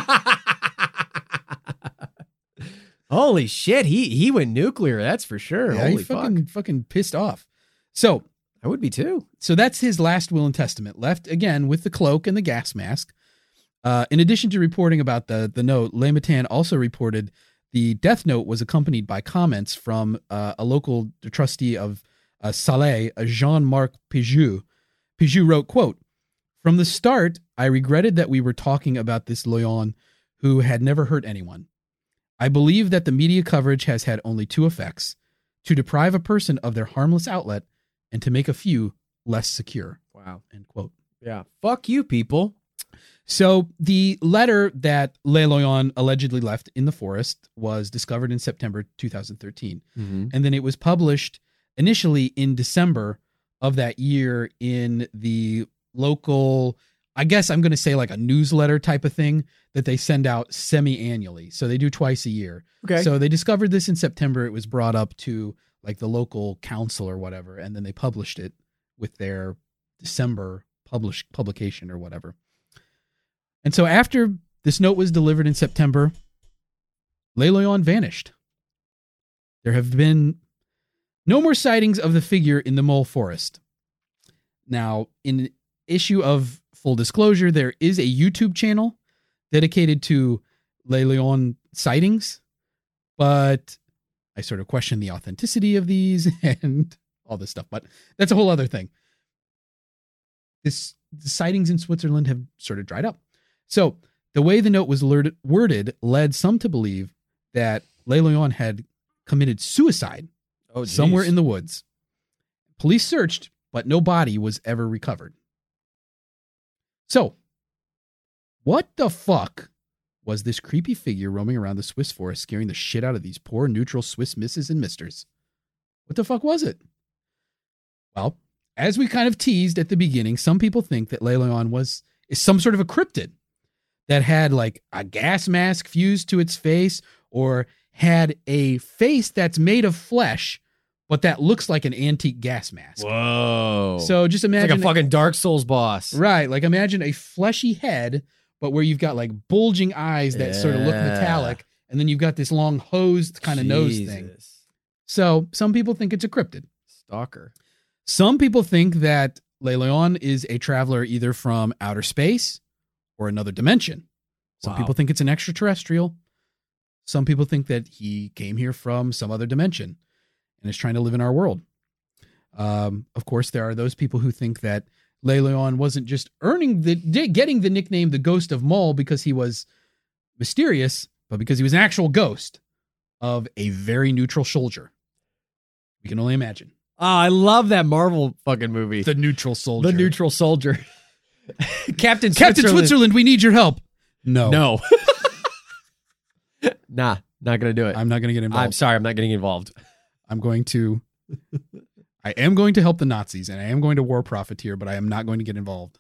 Holy shit, he went nuclear. That's for sure. Yeah, Holy he fuck. fucking pissed off. So I would be too. So that's his last will and testament, left again with the cloak and the gas mask. In addition to reporting about the note, Le Matin also reported the death note was accompanied by comments from a local trustee of Salé, Jean-Marc Pijou. Pijou wrote, quote, "From the start, I regretted that we were talking about this Loyon who had never hurt anyone. I believe that the media coverage has had only two effects: to deprive a person of their harmless outlet and to make a few less secure." Wow. End quote. Yeah. Fuck you, people. So the letter that Le Loyon allegedly left in the forest was discovered in September 2013. Mm-hmm. And then it was published initially in December of that year in the local, I guess I'm going to say like a newsletter type of thing that they send out semi-annually. So they do twice a year. Okay. So they discovered this in September. It was brought up to like the local council or whatever, and then they published it with their December publication or whatever. And so after this note was delivered in September, Le Loyon vanished. There have been no more sightings of the figure in the Mole Forest. Now, in issue of full disclosure, there is a YouTube channel dedicated to Le Loyon sightings, but I sort of question the authenticity of these and all this stuff, but that's a whole other thing. The sightings in Switzerland have sort of dried up. So the way the note was worded led some to believe that Le Loyon had committed suicide somewhere in the woods. Police searched, but no body was ever recovered. So, what the fuck was this creepy figure roaming around the Swiss forest scaring the shit out of these poor neutral Swiss misses and misters? What the fuck was it? Well, as we kind of teased at the beginning, some people think that Le Loyon is some sort of a cryptid that had like a gas mask fused to its face, or had a face that's made of flesh, but that looks like an antique gas mask. Whoa. So just imagine like a fucking Dark Souls boss. Right. Like imagine a fleshy head, but where you've got like bulging eyes that sort of look metallic. And then you've got this long hosed kind of nose thing. So some people think it's a cryptid. Stalker. Some people think that Le Loyon is a traveler either from outer space or another dimension. Some people think it's an extraterrestrial. Some people think that he came here from some other dimension and is trying to live in our world. Of course, there are those people who think that Le Loyon wasn't just getting the nickname the Ghost of Mol because he was mysterious, but because he was an actual ghost of a very neutral soldier. We can only imagine. Oh, I love that Marvel fucking movie. The Neutral Soldier. The Neutral Soldier. Captain Switzerland, we need your help. No. Nah, not going to do it. I'm not going to get involved. I'm sorry, I'm not getting involved. I am going to help the Nazis, and I am going to war profiteer, but I am not going to get involved.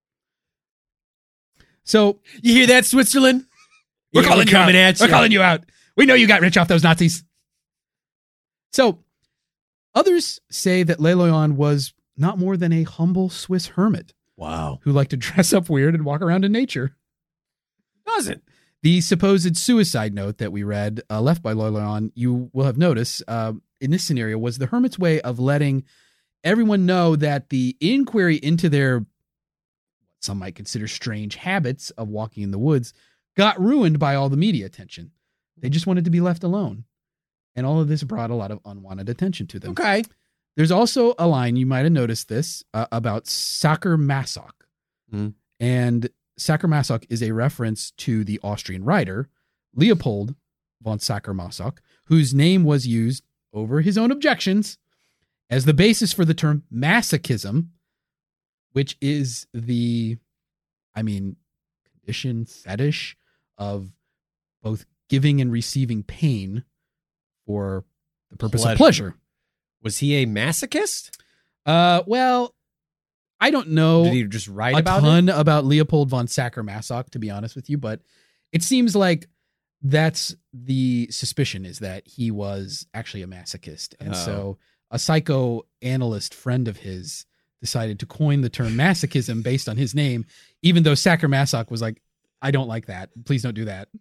So, you hear that, Switzerland? We're calling you out. We're calling you out. We know you got rich off those Nazis. So, others say that Le Loyon was not more than a humble Swiss hermit. Wow. Who liked to dress up weird and walk around in nature. Doesn't. The supposed suicide note that we read, left by Le Loyon, you will have noticed, in this scenario was the hermit's way of letting everyone know that the inquiry into their, what some might consider strange habits of walking in the woods, got ruined by all the media attention. They just wanted to be left alone. And all of this brought a lot of unwanted attention to them. Okay. There's also a line, you might have noticed this, about Sacher-Masoch. Mm. And Sacher-Masoch is a reference to the Austrian writer, Leopold von Sacher-Masoch, whose name was used, over his own objections, as the basis for the term masochism, which is the, condition, fetish of both giving and receiving pain for the purpose of pleasure. Was he a masochist? Well, I don't know. Did he just write a about ton about Leopold von Sacher-Masoch, to be honest with you, but it seems like that's the suspicion, is that he was actually a masochist. And so a psychoanalyst friend of his decided to coin the term masochism based on his name, even though Sacher-Masoch was like, I don't like that. Please don't do that.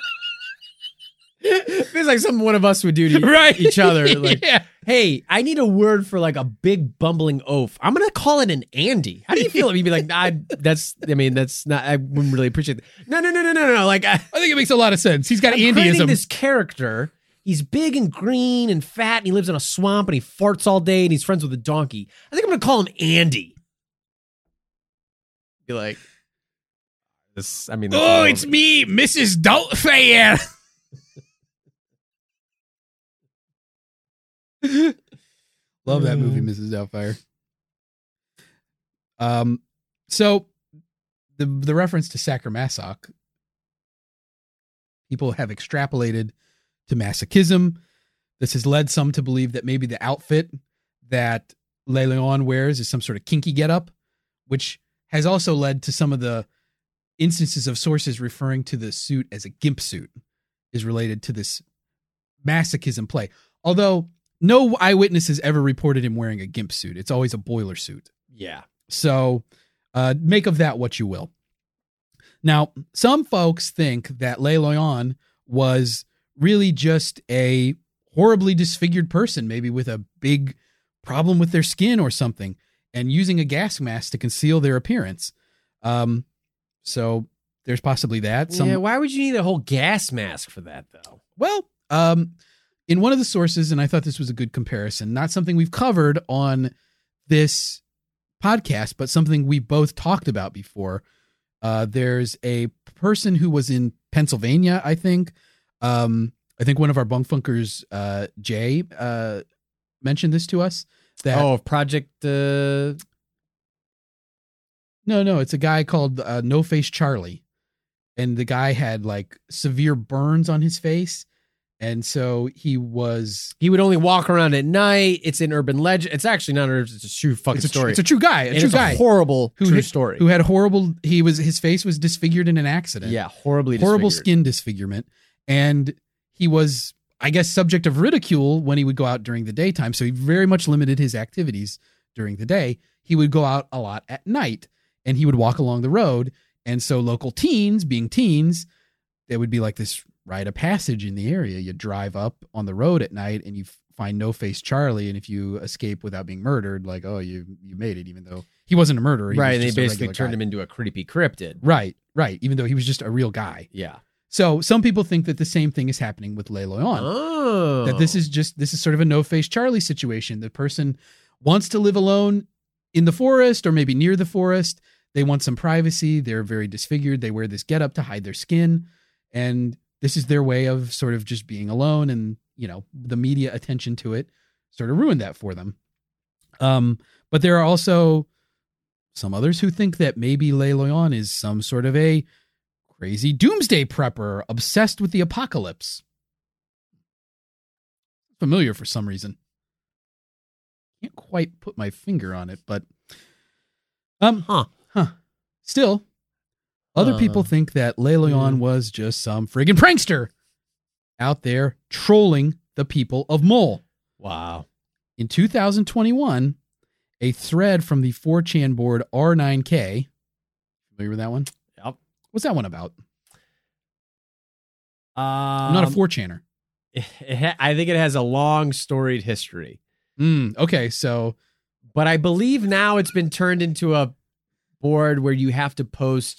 It's like something one of us would do to each other. Like, hey, I need a word for like a big bumbling oaf. I'm going to call it an Andy. How do you feel? You'd be like, that's not, I wouldn't really appreciate that. No. Like, I think it makes a lot of sense. He's got I'm Andyism. creating this character. He's big and green and fat, and he lives in a swamp, and he farts all day, and he's friends with a donkey. I think I'm going to call him Andy. Be like, this. I mean, it's me, Mrs. Doubtfire. Love that movie, Mrs. Doubtfire. So the reference to Sacher-Masoch, people have extrapolated to masochism. This has led some to believe that maybe the outfit that Le Lion wears is some sort of kinky getup, which has also led to some of the instances of sources referring to the suit as a gimp suit is related to this masochism play. Although no eyewitness has ever reported him wearing a gimp suit. It's always a boiler suit. Yeah. So make of that what you will. Now, some folks think that Le Lion was really just a horribly disfigured person, maybe with a big problem with their skin or something, and using a gas mask to conceal their appearance. So there's possibly that. Why would you need a whole gas mask for that, though? Well, in one of the sources, and I thought this was a good comparison, not something we've covered on this podcast, but something we both talked about before. There's a person who was in Pennsylvania, I think. I think one of our bunk funkers, Jay, mentioned this to us. Project. No, it's a guy called No Face Charlie, and the guy had like severe burns on his face. And so he would only walk around at night. It's an urban legend. It's actually not it's a true fucking story. It's a true guy. A horrible true story. Who had his face was disfigured in an accident. Yeah, horrible skin disfigurement. And he was, I guess, subject of ridicule when he would go out during the daytime. So he very much limited his activities during the day. He would go out a lot at night, and he would walk along the road. And so local teens, being teens, there would be like this rite of passage in the area. You drive up on the road at night and you find No Face Charlie, and if you escape without being murdered, like, oh, you made it, even though he wasn't a murderer. Right, they basically turned him into a creepy cryptid. Right, even though he was just a real guy. Yeah. So some people think that the same thing is happening with Le Lion. Oh. That this is sort of a No Face Charlie situation. The person wants to live alone in the forest or maybe near the forest. They want some privacy. They're very disfigured. They wear this getup to hide their skin. And this is their way of sort of just being alone, and, the media attention to it sort of ruined that for them. But there are also some others who think that maybe Le Lion is some sort of a crazy doomsday prepper obsessed with the apocalypse. Familiar for some reason. Can't quite put my finger on it, but Still, other people think that Le Lion was just some friggin' prankster out there trolling the people of Mole. Wow. In 2021, a thread from the 4chan board R9K, familiar with that one? Yep. What's that one about? I'm not a 4chaner. I think it has a long, storied history. Okay, so. But I believe now it's been turned into a board where you have to post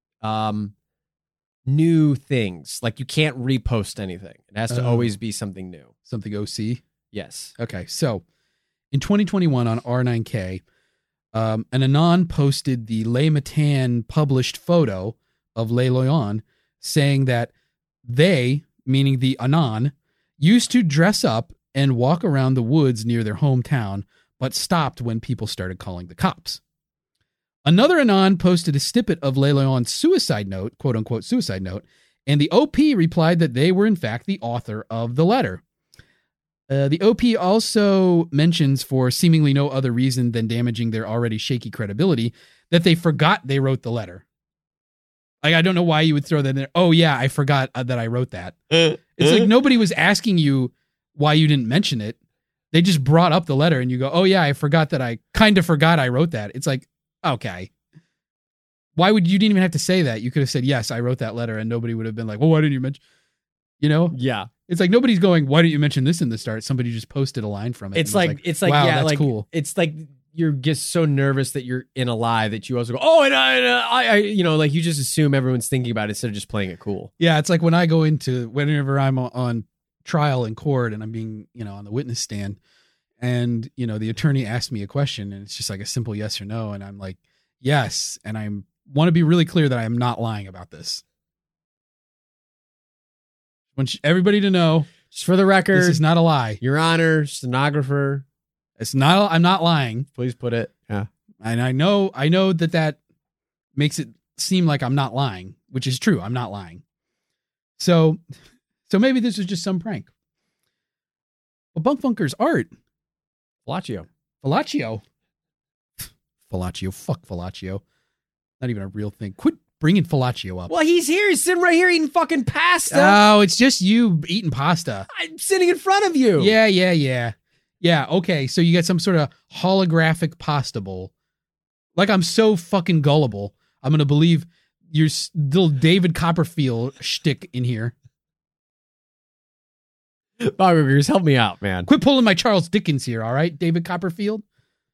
new things. Like you can't repost anything. It has to always be something new. Something OC? Yes. Okay, so in 2021 on R9K, an Anon posted the Le Matan published photo of Le Loyon saying that they, meaning the Anon, used to dress up and walk around the woods near their hometown, but stopped when people started calling the cops. Another Anon posted a snippet of Le Loyon's suicide note, quote unquote suicide note, and the OP replied that they were in fact the author of the letter. The OP also mentions, for seemingly no other reason than damaging their already shaky credibility, that they forgot they wrote the letter. Like, I don't know why you would throw that in there. Oh, yeah, I forgot that I wrote that. It's like nobody was asking you why you didn't mention it. They just brought up the letter and you go, oh, yeah, I forgot that I kind of forgot I wrote that. It's like, okay. Why would you didn't even have to say that? You could have said, yes, I wrote that letter, and nobody would have been like, well, why didn't you mention? You know? Yeah. It's like nobody's going, why didn't you mention this in the start? Somebody just posted a line from it. It's like, wow, yeah, that's like, cool. It's like you're just so nervous that you're in a lie that you also go, oh, and I you know, like you just assume everyone's thinking about it instead of just playing it cool. Yeah, it's like when I go into, whenever I'm on trial in court and I'm being, you know, on the witness stand, and, you know, the attorney asked me a question and it's just like a simple yes or no. And I'm like, yes. And I want to be really clear that I am not lying about this. I want everybody to know, just for the record, this is not a lie. Your Honor, stenographer. It's not, I'm not lying. Please put it. Yeah. And I know that makes it seem like I'm not lying, which is true. I'm not lying. So maybe this was just some prank. But Bunk Funker's art. Fellatio. Fuck Fellatio. Not even a real thing. Quit bringing Fellatio up. Well, he's here. He's sitting right here eating fucking pasta. Oh, it's just you eating pasta. I'm sitting in front of you. Yeah. Yeah, okay. So you got some sort of holographic pasta bowl. Like I'm so fucking gullible. I'm going to believe your little David Copperfield shtick in here. Boggers, help me out, man. Quit pulling my Charles Dickens here, all right, David Copperfield?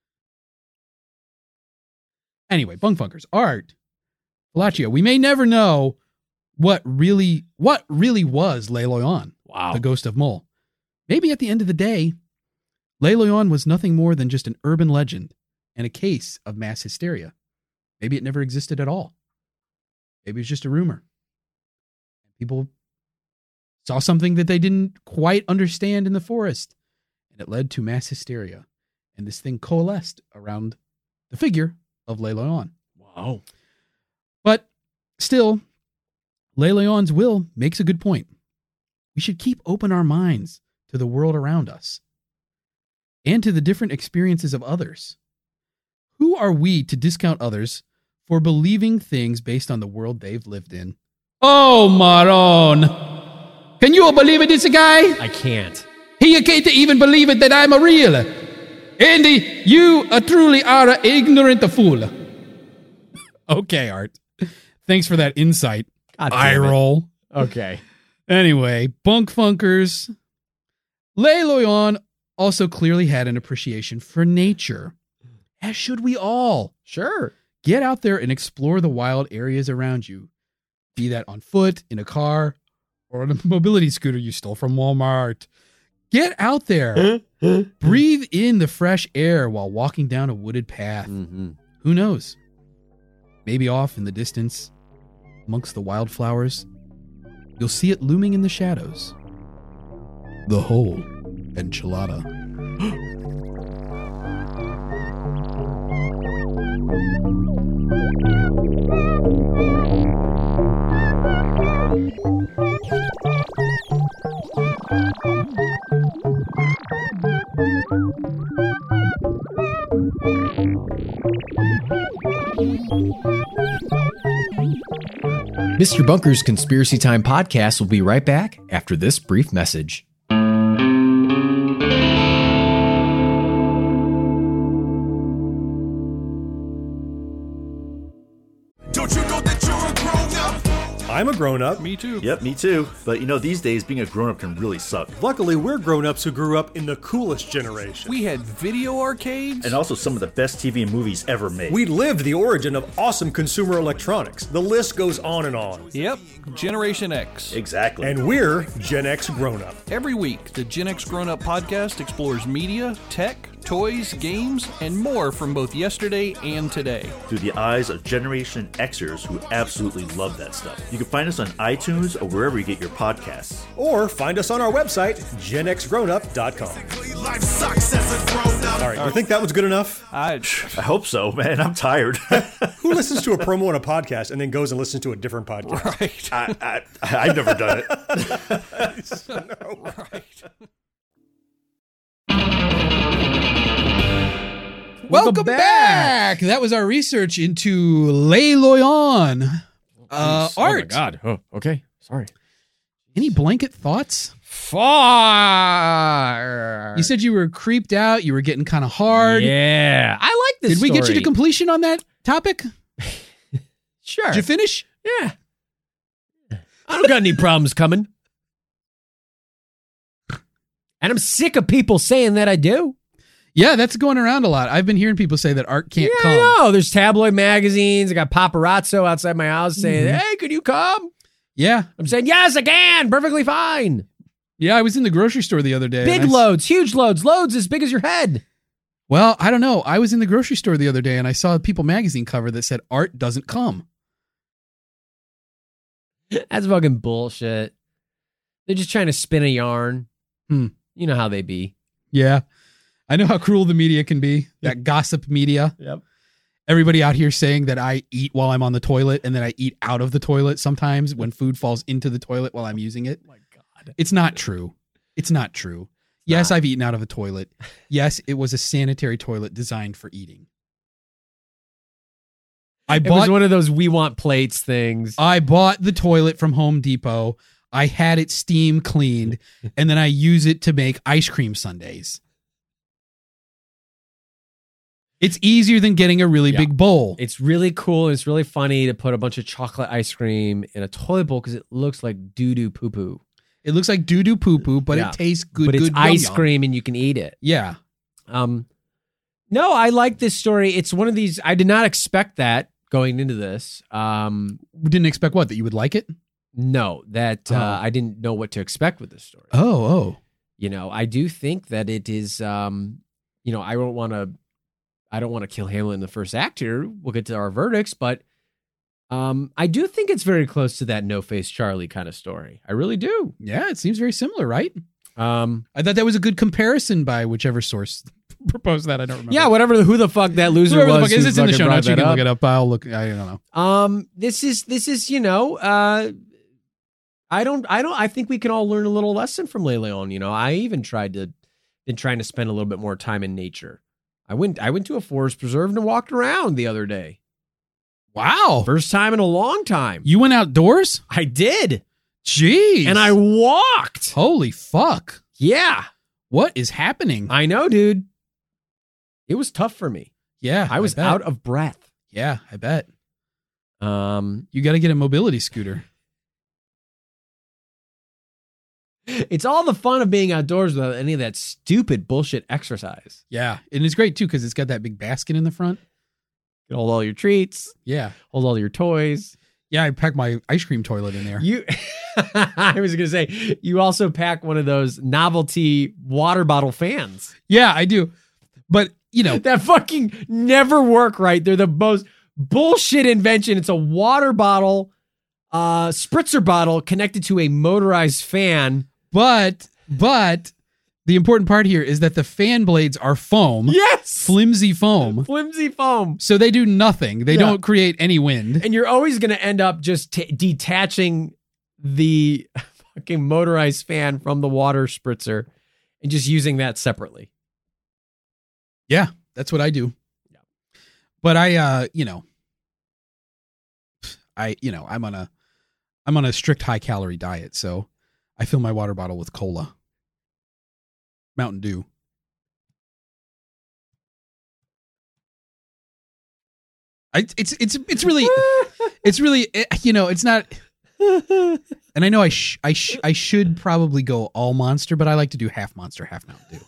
Anyway, Bunk Funkers, art. Fellatio, we may never know what really was Le Loyon, the ghost of Mole. Maybe at the end of the day, Le Loyon was nothing more than just an urban legend and a case of mass hysteria. Maybe it never existed at all. Maybe it was just a rumor. People saw something that they didn't quite understand in the forest, and it led to mass hysteria. And this thing coalesced around the figure of Le Loyon. Wow. But still, Le Loyon's will makes a good point. We should keep open our minds to the world around us and to the different experiences of others. Who are we to discount others for believing things based on the world they've lived in? Oh, Maron! Can you believe it, this guy? I can't. He can't even believe it that I'm a real. Andy, you truly are an ignorant fool. Okay, Art. Thanks for that insight. Eye roll. Okay. Anyway, Bunk Funkers. Le Loyon also clearly had an appreciation for nature, as should we all. Sure. Get out there and explore the wild areas around you, be that on foot, in a car, or on a mobility scooter you stole from Walmart. Get out there. Breathe in the fresh air while walking down a wooded path. Mm-hmm. Who knows? Maybe off in the distance, amongst the wildflowers, you'll see it looming in the shadows. The whole enchilada. Mr. Bunker's Conspiracy Time podcast will be right back after this brief message. Don't you know that you're a grown-up? I'm a grown up. Me too. Yep, me too. But these days, being a grown-up can really suck. Luckily, we're grown-ups who grew up in the coolest generation. We had video arcades. And also some of the best TV and movies ever made. We lived the origin of awesome consumer electronics. The list goes on and on. Yep, Generation X. Exactly. And we're Gen X grown-up. Every week, the Gen X Grown Up podcast explores media, tech, toys, games, and more from both yesterday and today. Through the eyes of Generation Xers who absolutely love that stuff. You can find us on iTunes or wherever you get your podcasts. Or find us on our website, genxgrownup.com. All right, you think that was good enough? I hope so, man. I'm tired. Who listens to a promo on a podcast and then goes and listens to a different podcast? Right. I've never done it. No. Right. Welcome back. That was our research into Le Loyon. Art. Oh my God. Oh, okay. Sorry. Any blanket thoughts? Far. You said you were creeped out. You were getting kind of hard. Yeah. I like this Did we get you to story. completion on that topic? Sure. Did you finish? Yeah. I don't got any problems coming. And I'm sick of people saying that I do. Yeah, that's going around a lot. I've been hearing people say that Art can't come. I know. There's tabloid magazines. I got paparazzo outside my house saying, hey, could you come? Yeah. I'm saying, yes, I can. Perfectly fine. Yeah, I was in the grocery store the other day. Big loads, huge loads, loads as big as your head. Well, I don't know. I was in the grocery store the other day and I saw a People magazine cover that said Art doesn't come. That's fucking bullshit. They're just trying to spin a yarn. You know how they be. Yeah. I know how cruel the media can be. That gossip media. Yep. Everybody out here saying that I eat while I'm on the toilet and then I eat out of the toilet sometimes when food falls into the toilet while I'm using it. Oh my God. It's not true. It's not true. Yes, I've eaten out of a toilet. Yes, it was a sanitary toilet designed for eating. It was one of those we want plates things. I bought the toilet from Home Depot. I had it steam cleaned, and then I use it to make ice cream sundaes. It's easier than getting a really big bowl. It's really cool. And it's really funny to put a bunch of chocolate ice cream in a toilet bowl because it looks like doo-doo poo-poo. It looks like doo-doo poo-poo, but it tastes good. But it's good, ice yum-yum. cream and you can eat it. Yeah. No, I like this story. It's one of these. I did not expect that going into this. We didn't expect what? That you would like it? No, that I didn't know what to expect with this story. Oh. I do think that it is. I don't want to kill Hamlet in the first act here. We'll get to our verdicts, but I do think it's very close to that No-Face Charlie kind of story. I really do. Yeah, it seems very similar, right? I thought that was a good comparison by whichever source proposed that. I don't remember. Yeah, who the fuck that loser Whoever the was. fuck is, it's in the show notes. You can up. look it up. I'll look. I don't know. This is I think we can all learn a little lesson from Le Leon. I even been trying to spend a little bit more time in nature. I went to a forest preserve and walked around the other day. Wow. First time in a long time. You went outdoors? I did. Jeez. And I walked. Holy fuck. Yeah. What is happening? I know, dude. It was tough for me. Yeah. I was out of breath. Yeah, I bet. You got to get a mobility scooter. It's all the fun of being outdoors without any of that stupid bullshit exercise. Yeah. And it's great too because it's got that big basket in the front. You hold all your treats. Yeah. Hold all your toys. Yeah, I packed my ice cream toilet in there. I was going to say, you also pack one of those novelty water bottle fans. Yeah, I do. But, that fucking never work right. They're the most bullshit invention. It's a water bottle, spritzer bottle connected to a motorized fan. But the important part here is that the fan blades are foam. Yes. Flimsy foam. Flimsy foam. So they do nothing. They don't create any wind. And you're always going to end up just detaching the fucking motorized fan from the water spritzer and just using that separately. Yeah, that's what I do. Yeah. But I'm on a strict high calorie diet, so I fill my water bottle with cola. Mountain Dew. It's really it's not And I know I should probably go all Monster, but I like to do half Monster, half Mountain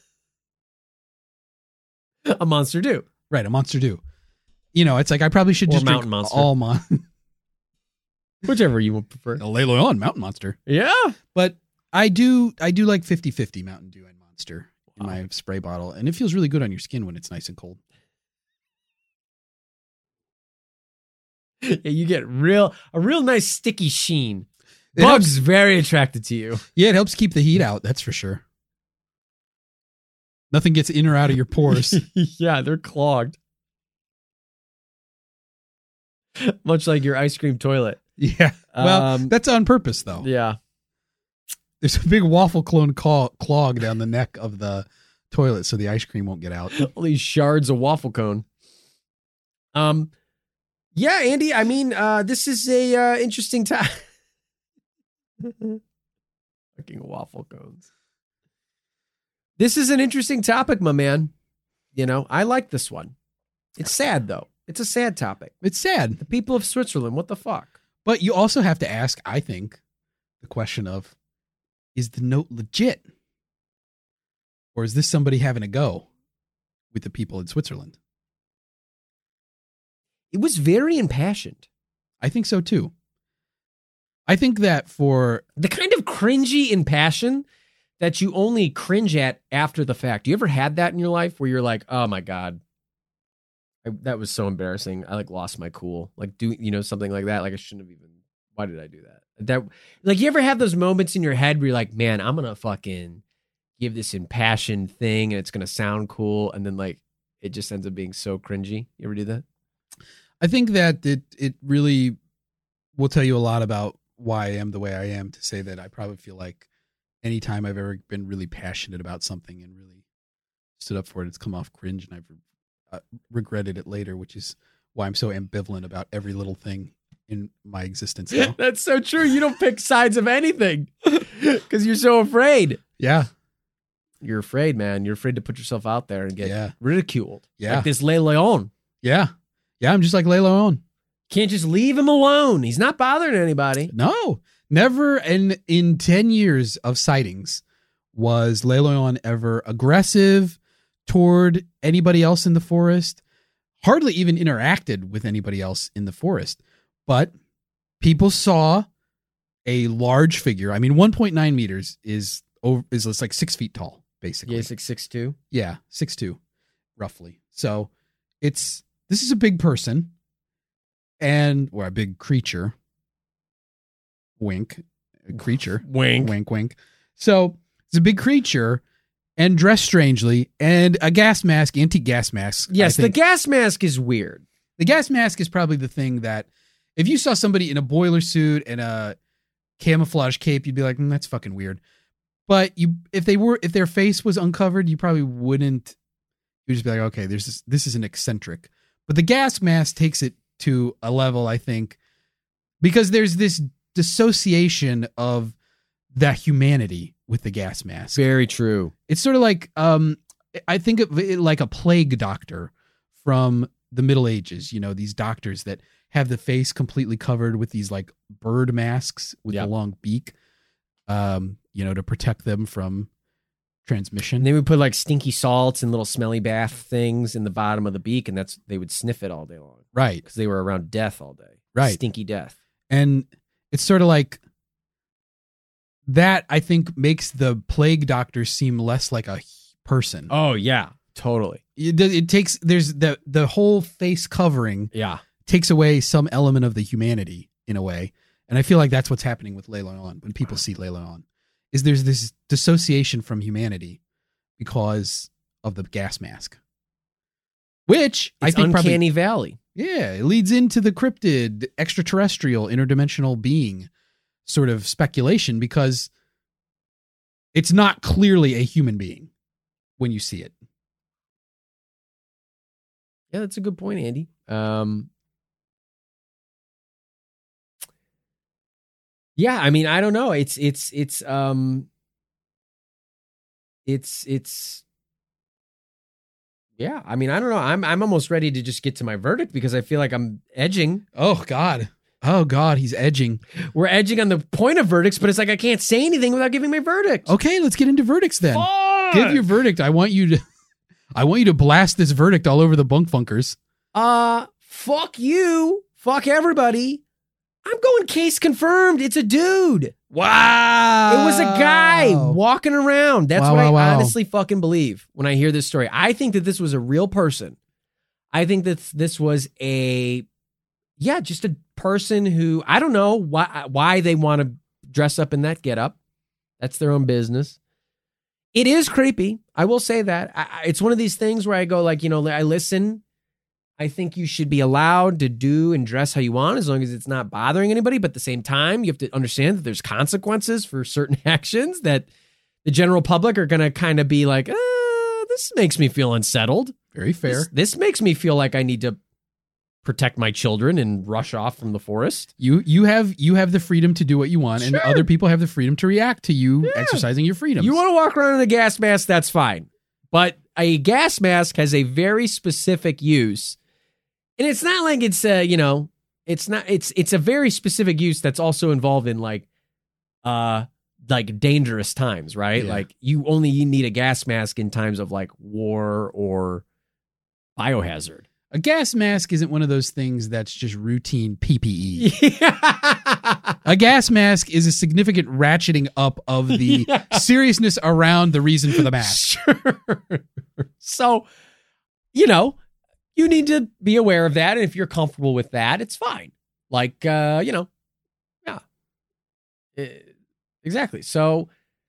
Dew. A Monster Dew. Right, a Monster Dew. You know, it's like I probably should Or just Mountain drink Monster. all Whichever you would prefer. Le Loyon Mountain Monster. Yeah. But I do like 50-50 Mountain Dew and Monster in my spray bottle, and it feels really good on your skin when it's nice and cold. Yeah, you get a real nice sticky sheen. It Bugs very attracted to you. Yeah, it helps keep the heat out, that's for sure. Nothing gets in or out of your pores. Yeah, they're clogged. Much like your ice cream toilet. Yeah. Well, that's on purpose, though. Yeah. There's a big waffle clone clog down the neck of the toilet so the ice cream won't get out. All these shards of waffle cone. Yeah, Andy, I mean, this is a interesting time. Fucking waffle cones. This is an interesting topic, my man. You know, I like this one. It's sad, though. It's a sad topic. It's sad. The people of Switzerland, what the fuck? But you also have to ask, I think, the question of, is the note legit? Or is this somebody having a go with the people in Switzerland? It was very impassioned. I think so, too. I think that for the kind of cringy impassion that you only cringe at after the fact. You ever had that in your life where you're like, oh my God, that was so embarrassing. I like lost my cool. Like something like that. Like I shouldn't have even, why did I do that? Like you ever have those moments in your head where you're like, man, I'm going to fucking give this impassioned thing and it's going to sound cool. And then like, it just ends up being so cringy. You ever do that? I think that it really will tell you a lot about why I am the way I am, to say that I probably feel like anytime I've ever been really passionate about something and really stood up for it, it's come off cringe, and I've regretted it later, which is why I'm so ambivalent about every little thing in my existence now. That's so true. You don't pick sides of anything because you're so afraid. Yeah. You're afraid, man. You're afraid to put yourself out there and get ridiculed. Yeah. Like this Le Loyon. Yeah. Yeah, I'm just like Le Loyon. Can't just leave him alone. He's not bothering anybody. No, never in 10 years of sightings was Le Loyon ever aggressive toward anybody else in the forest, hardly even interacted with anybody else in the forest. But people saw a large figure. I mean, 1.9 meters is like 6 feet tall, basically. Yeah, it's like 6'2". Yeah, 6'2", roughly. So this is a big person. Or a big creature. Wink. Creature. Wink. Wink, wink. So it's a big creature and dressed strangely, and a gas mask, anti-gas mask. Yes, the gas mask is weird. The gas mask is probably the thing that if you saw somebody in a boiler suit and a camouflage cape, you'd be like, that's fucking weird. But if their face was uncovered, you probably wouldn't. You'd just be like, okay, this is an eccentric. But the gas mask takes it to a level, I think, because there's this dissociation of that humanity with the gas mask. Very true. It's sort of like, I think of it like a plague doctor from the Middle Ages, these doctors that have the face completely covered with these like bird masks with a long beak, to protect them from transmission. And they would put like stinky salts and little smelly bath things in the bottom of the beak, and they would sniff it all day long. Right. Because they were around death all day. Right. Stinky death. And it's sort of like that, I think, makes the plague doctor seem less like a person. Oh, yeah. Totally. It takes, there's the whole face covering takes away some element of the humanity in a way. And I feel like that's what's happening with Le Loyon when people see Le Loyon. Is there's this dissociation from humanity because of the gas mask, which I think uncanny valley. Yeah, it leads into the cryptid, extraterrestrial, interdimensional being sort of speculation, because it's not clearly a human being when you see it. Yeah, that's a good point, Andy. Yeah, I mean, I don't know. It's yeah, I mean, I don't know. I'm almost ready to just get to my verdict because I feel like I'm edging. Oh God. Oh, God, he's edging. We're edging on the point of verdicts, but it's like I can't say anything without giving my verdict. Okay, let's get into verdicts then. Fine. Give your verdict. I want you to blast this verdict all over the Bunk Funkers. Fuck you. Fuck everybody. I'm going case confirmed. It's a dude. Wow. It was a guy walking around. That's what I Wow. honestly fucking believe when I hear this story. I think that this was a real person. I think that this was just a person who, I don't know why they want to dress up in that getup. That's their own business. It is creepy. I will say that. It's one of these things where I go like, I listen. I think you should be allowed to do and dress how you want as long as it's not bothering anybody. But at the same time, you have to understand that there's consequences for certain actions that the general public are going to kind of be like, this makes me feel unsettled. Very fair. This makes me feel like I need to protect my children and rush off from the forest. You have the freedom to do what you want, and Sure. other people have the freedom to react to you exercising your freedoms. You want to walk around in a gas mask, that's fine. But a gas mask has a very specific use. And it's not like it's it's a very specific use that's also involved in like dangerous times, right? Yeah. Like you need a gas mask in times of like war or biohazard. A gas mask isn't one of those things that's just routine PPE. A gas mask is a significant ratcheting up of the seriousness around the reason for the mask. Sure. So, you need to be aware of that. And if you're comfortable with that, it's fine. Like, exactly. So,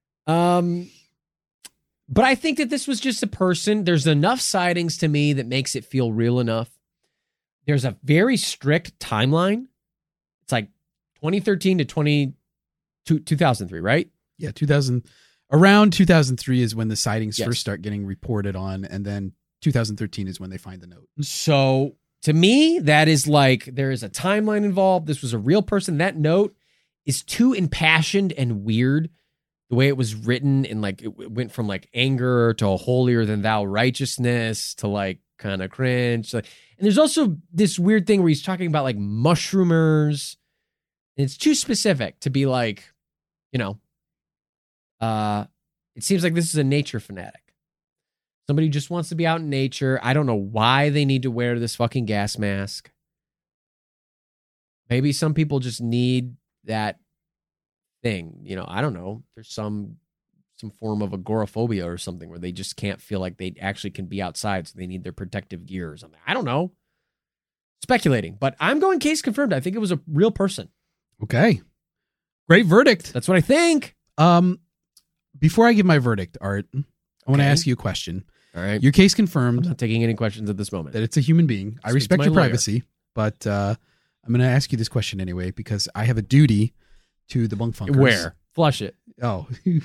but I think that this was just a person. There's enough sightings to me that makes it feel real enough. There's a very strict timeline. It's like 2013 to 2003, right? Yeah, around 2003 is when the sightings Yes. first start getting reported on, and then 2013 is when they find the note. So to me, that is like there is a timeline involved. This was a real person. That note is too impassioned and weird. The way it was written, and like it went from like anger to a holier than thou righteousness to like kind of cringe. And there's also this weird thing where he's talking about like mushroomers. And it's too specific to be like, it seems like this is a nature fanatic. Somebody who just wants to be out in nature. I don't know why they need to wear this fucking gas mask. Maybe some people just need that thing. I don't know. There's some form of agoraphobia or something where they just can't feel like they actually can be outside, so they need their protective gear or something. I don't know. Speculating, but I'm going case confirmed. I think it was a real person. Okay. Great verdict. That's what I think. Before I give my verdict, Art, I want to Okay. ask you a question. All right. Your case I'm confirmed not taking any questions at this moment. that it's a human being. I Speak respect to your my lawyer. privacy, but I'm going to ask you this question anyway because I have a duty to the Bunk Funkers. Where? Flush it. Oh,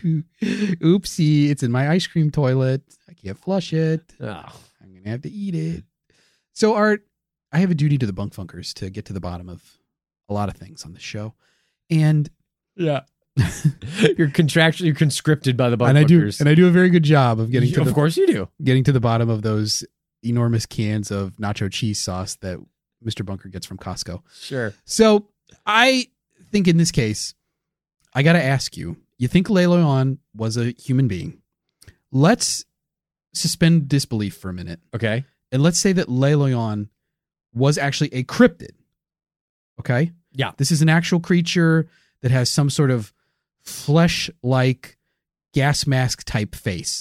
oopsie. It's in my ice cream toilet. I can't flush it. Oh. I'm going to have to eat it. So, Art, I have a duty to the Bunk Funkers to get to the bottom of a lot of things on the show. And Yeah. You're conscripted by the bug I do fuckers. a very good job of getting to Of course you do. getting to the bottom of those enormous cans of nacho cheese sauce that Mr. Bunker gets from Costco. Sure. So I think in this case, I got to ask you, you think Le Loyon was a human being? Let's suspend disbelief for a minute. Okay. And let's say that Le Loyon was actually a cryptid. Okay? Yeah. This is an actual creature that has some sort of flesh-like gas mask type face.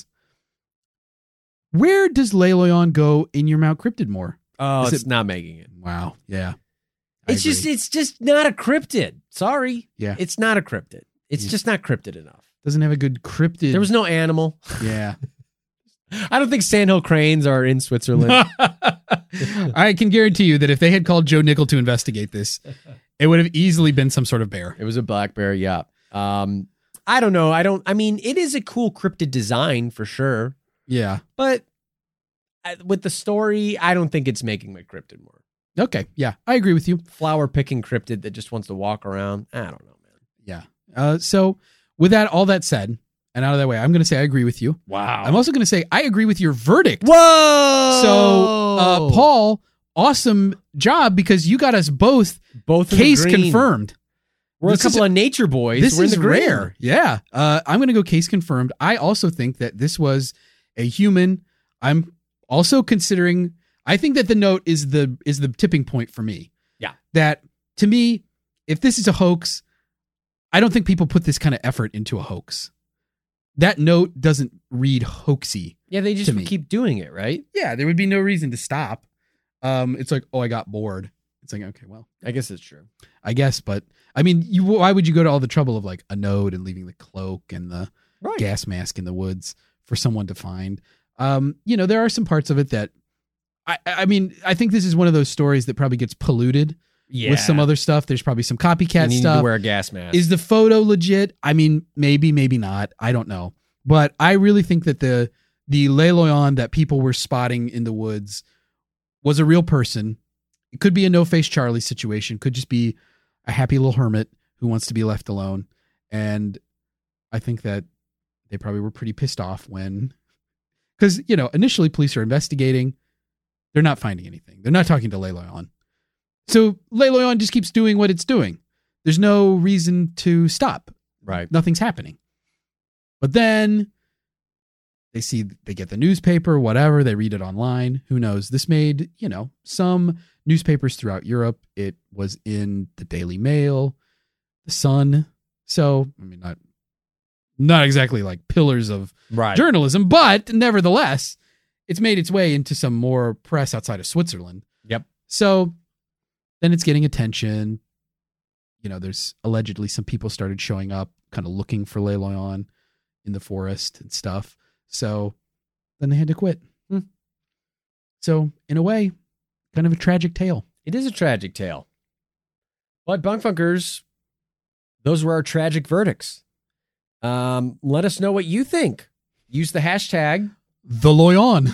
Where does Le Loyon go in your Mount Cryptidmore? Oh, Is it's it- not making it. Wow. Yeah. I It's agree. just not a cryptid. Sorry. Yeah. It's not a cryptid. It's Yeah. just not cryptid enough. Doesn't have a good cryptid. There was no animal. Yeah. I don't think sandhill cranes are in Switzerland. I can guarantee you that if they had called Joe Nickel to investigate this, it would have easily been some sort of bear. It was a black bear, yeah. I don't know. I mean, it is a cool cryptid design for sure. Yeah. But with the story, I don't think it's making my cryptid more. Okay. Yeah. I agree with you. Flower picking cryptid that just wants to walk around. I don't know, man. Yeah. So with all that said, and out of that way, I'm going to say I agree with you. Wow. I'm also going to say I agree with your verdict. Whoa. So, Paul, awesome job because you got us both in the case green. confirmed. We're This a couple is- of nature boys. This We're in is the green. rare. Yeah. I'm going to go case confirmed. I also think that this was a human. I'm also considering, I think that the note is the tipping point for me. Yeah. That to me, if this is a hoax, I don't think people put this kind of effort into a hoax. That note doesn't read hoaxy. Yeah, they just To me. keep doing it, right? Yeah, there would be no reason to stop. It's like, oh, I got bored. It's like, okay, well, I guess it's true. I guess, but I mean, why would you go to all the trouble of like a note and leaving the cloak and the Right. gas mask in the woods for someone to find? There are some parts of it that I mean, I think this is one of those stories that probably gets polluted Yeah. with some other stuff. There's probably some copycat You need stuff. to wear a gas mask. Is the photo legit? I mean, maybe not. I don't know. But I really think that the Le Loyon that people were spotting in the woods was a real person. It could be a No-Face Charlie situation. Could just be a happy little hermit who wants to be left alone. And I think that they probably were pretty pissed off because, initially police are investigating. They're not finding anything. They're not talking to Le Loyon. So Le Loyon just keeps doing what it's doing. There's no reason to stop. right. Nothing's happening. But then they get the newspaper, whatever, they read it online. Who knows? This made, some newspapers throughout Europe. It was in the Daily Mail, the Sun. So, I mean, not exactly like pillars of Right. journalism, but nevertheless, it's made its way into some more press outside of Switzerland. Yep. So then it's getting attention. There's allegedly some people started showing up, kind of looking for Le Loyon in the forest and stuff. So then they had to quit. So in a way, kind of a tragic tale. It is a tragic tale. But Bunkfunkers, those were our tragic verdicts. Let us know what you think. Use the hashtag. The Loyon.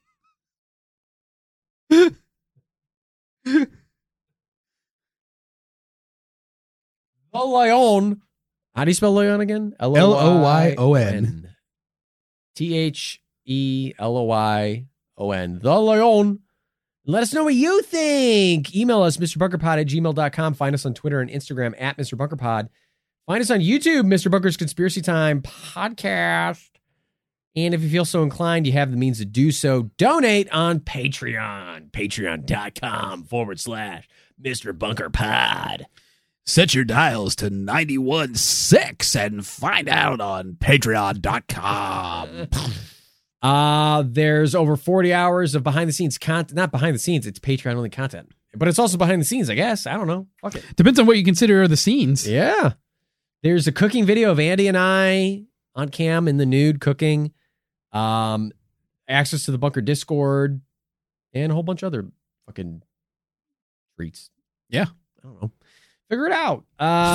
The Loyon. How do you spell Loyon again? Loyon. TheLoyon. The Loyon. Let us know what you think. Email us, MrBunkerPod@gmail.com. Find us on Twitter and Instagram at MrBunkerPod. Find us on YouTube, Mr. Bunker's Conspiracy Time Podcast. And if you feel so inclined, you have the means to do so. Donate on Patreon. Patreon.com/Mr. Bunker Pod. Set your dials to 91.6 and find out on patreon.com. There's over 40 hours of behind the scenes content. Not behind the scenes, it's Patreon only content. But it's also behind the scenes, I guess. I don't know. Fuck it. Depends on what you consider the scenes. Yeah. There's a cooking video of Andy and I on cam in the nude cooking. Access to the Bunker Discord and a whole bunch of other fucking treats. Yeah. I don't know. Figure it out.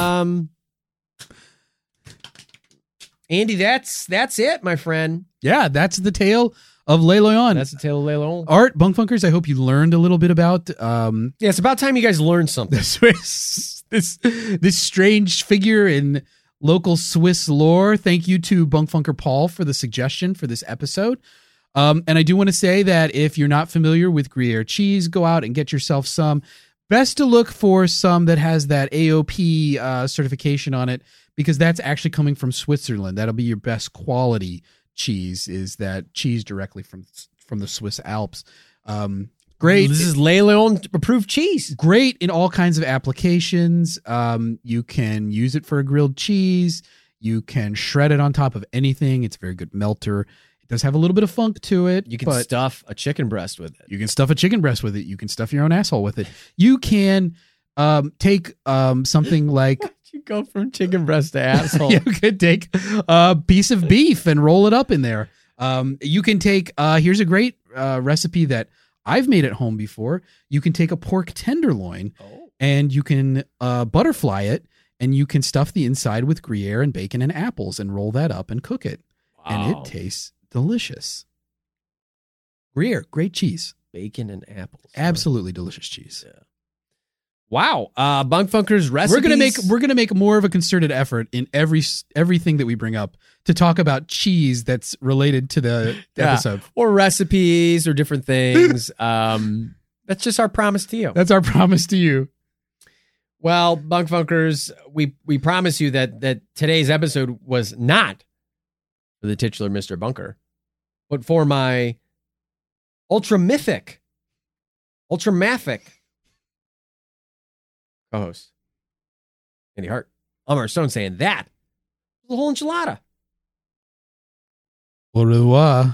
Andy, that's it, my friend. Yeah, that's the tale of Le Loyon. That's the tale of Le Loyon. Art, Bunkfunkers, I hope you learned a little bit about Yeah, it's about time you guys learned something. this strange figure in local Swiss lore. Thank you to Bunkfunker Paul for the suggestion for this episode. And I do want to say that if you're not familiar with Gruyere cheese, go out and get yourself some. Best to look for some that has that AOP certification on it, because that's actually coming from Switzerland. That'll be your best quality cheese, is that cheese directly from the Swiss Alps. Great. This is Le Loyon approved cheese. Great in all kinds of applications. You can use it for a grilled cheese. You can shred it on top of anything. It's a very good melter. It does have a little bit of funk to it. You can stuff a chicken breast with it. You can stuff a chicken breast with it. You can stuff your own asshole with it. You can take something like... You go from chicken breast to asshole. You could take a piece of beef and roll it up in there. You can take... here's a great recipe that I've made at home before. You can take a pork tenderloin and you can butterfly it, and you can stuff the inside with Gruyere and bacon and apples and roll that up and cook it. Wow. And it tastes delicious. Gruyere, great cheese. Bacon and apples. Absolutely delicious cheese. Yeah. Wow. Bunkfunkers recipes. We're gonna make more of a concerted effort in everything that we bring up to talk about cheese that's related to the episode. Or recipes or different things. That's just our promise to you. That's our promise to you. Well, Bunk Funkers, we promise you that today's episode was not for the titular Mr. Bunker, but for my ultramathic co-host, Andy Hart. Elmer Stone saying that was a whole enchilada. Au revoir.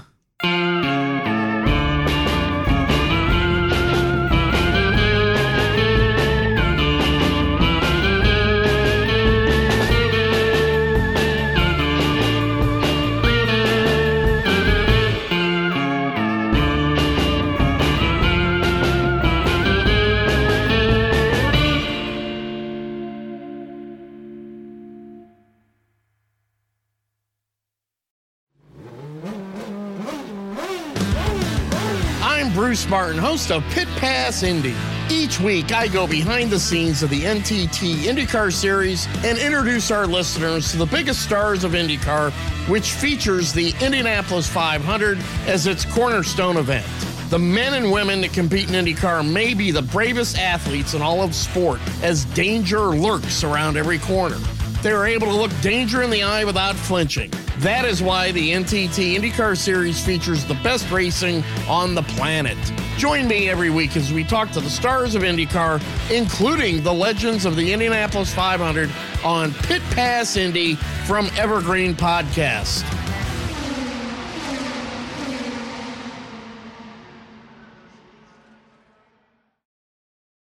Bruce Martin, host of Pit Pass Indy. Each week, I go behind the scenes of the NTT IndyCar Series and introduce our listeners to the biggest stars of IndyCar, which features the Indianapolis 500 as its cornerstone event. The men and women that compete in IndyCar may be the bravest athletes in all of sport, as danger lurks around every corner. They are able to look danger in the eye without flinching. That is why the NTT IndyCar Series features the best racing on the planet. Join me every week as we talk to the stars of IndyCar, including the legends of the Indianapolis 500 on Pit Pass Indy from Evergreen Podcast.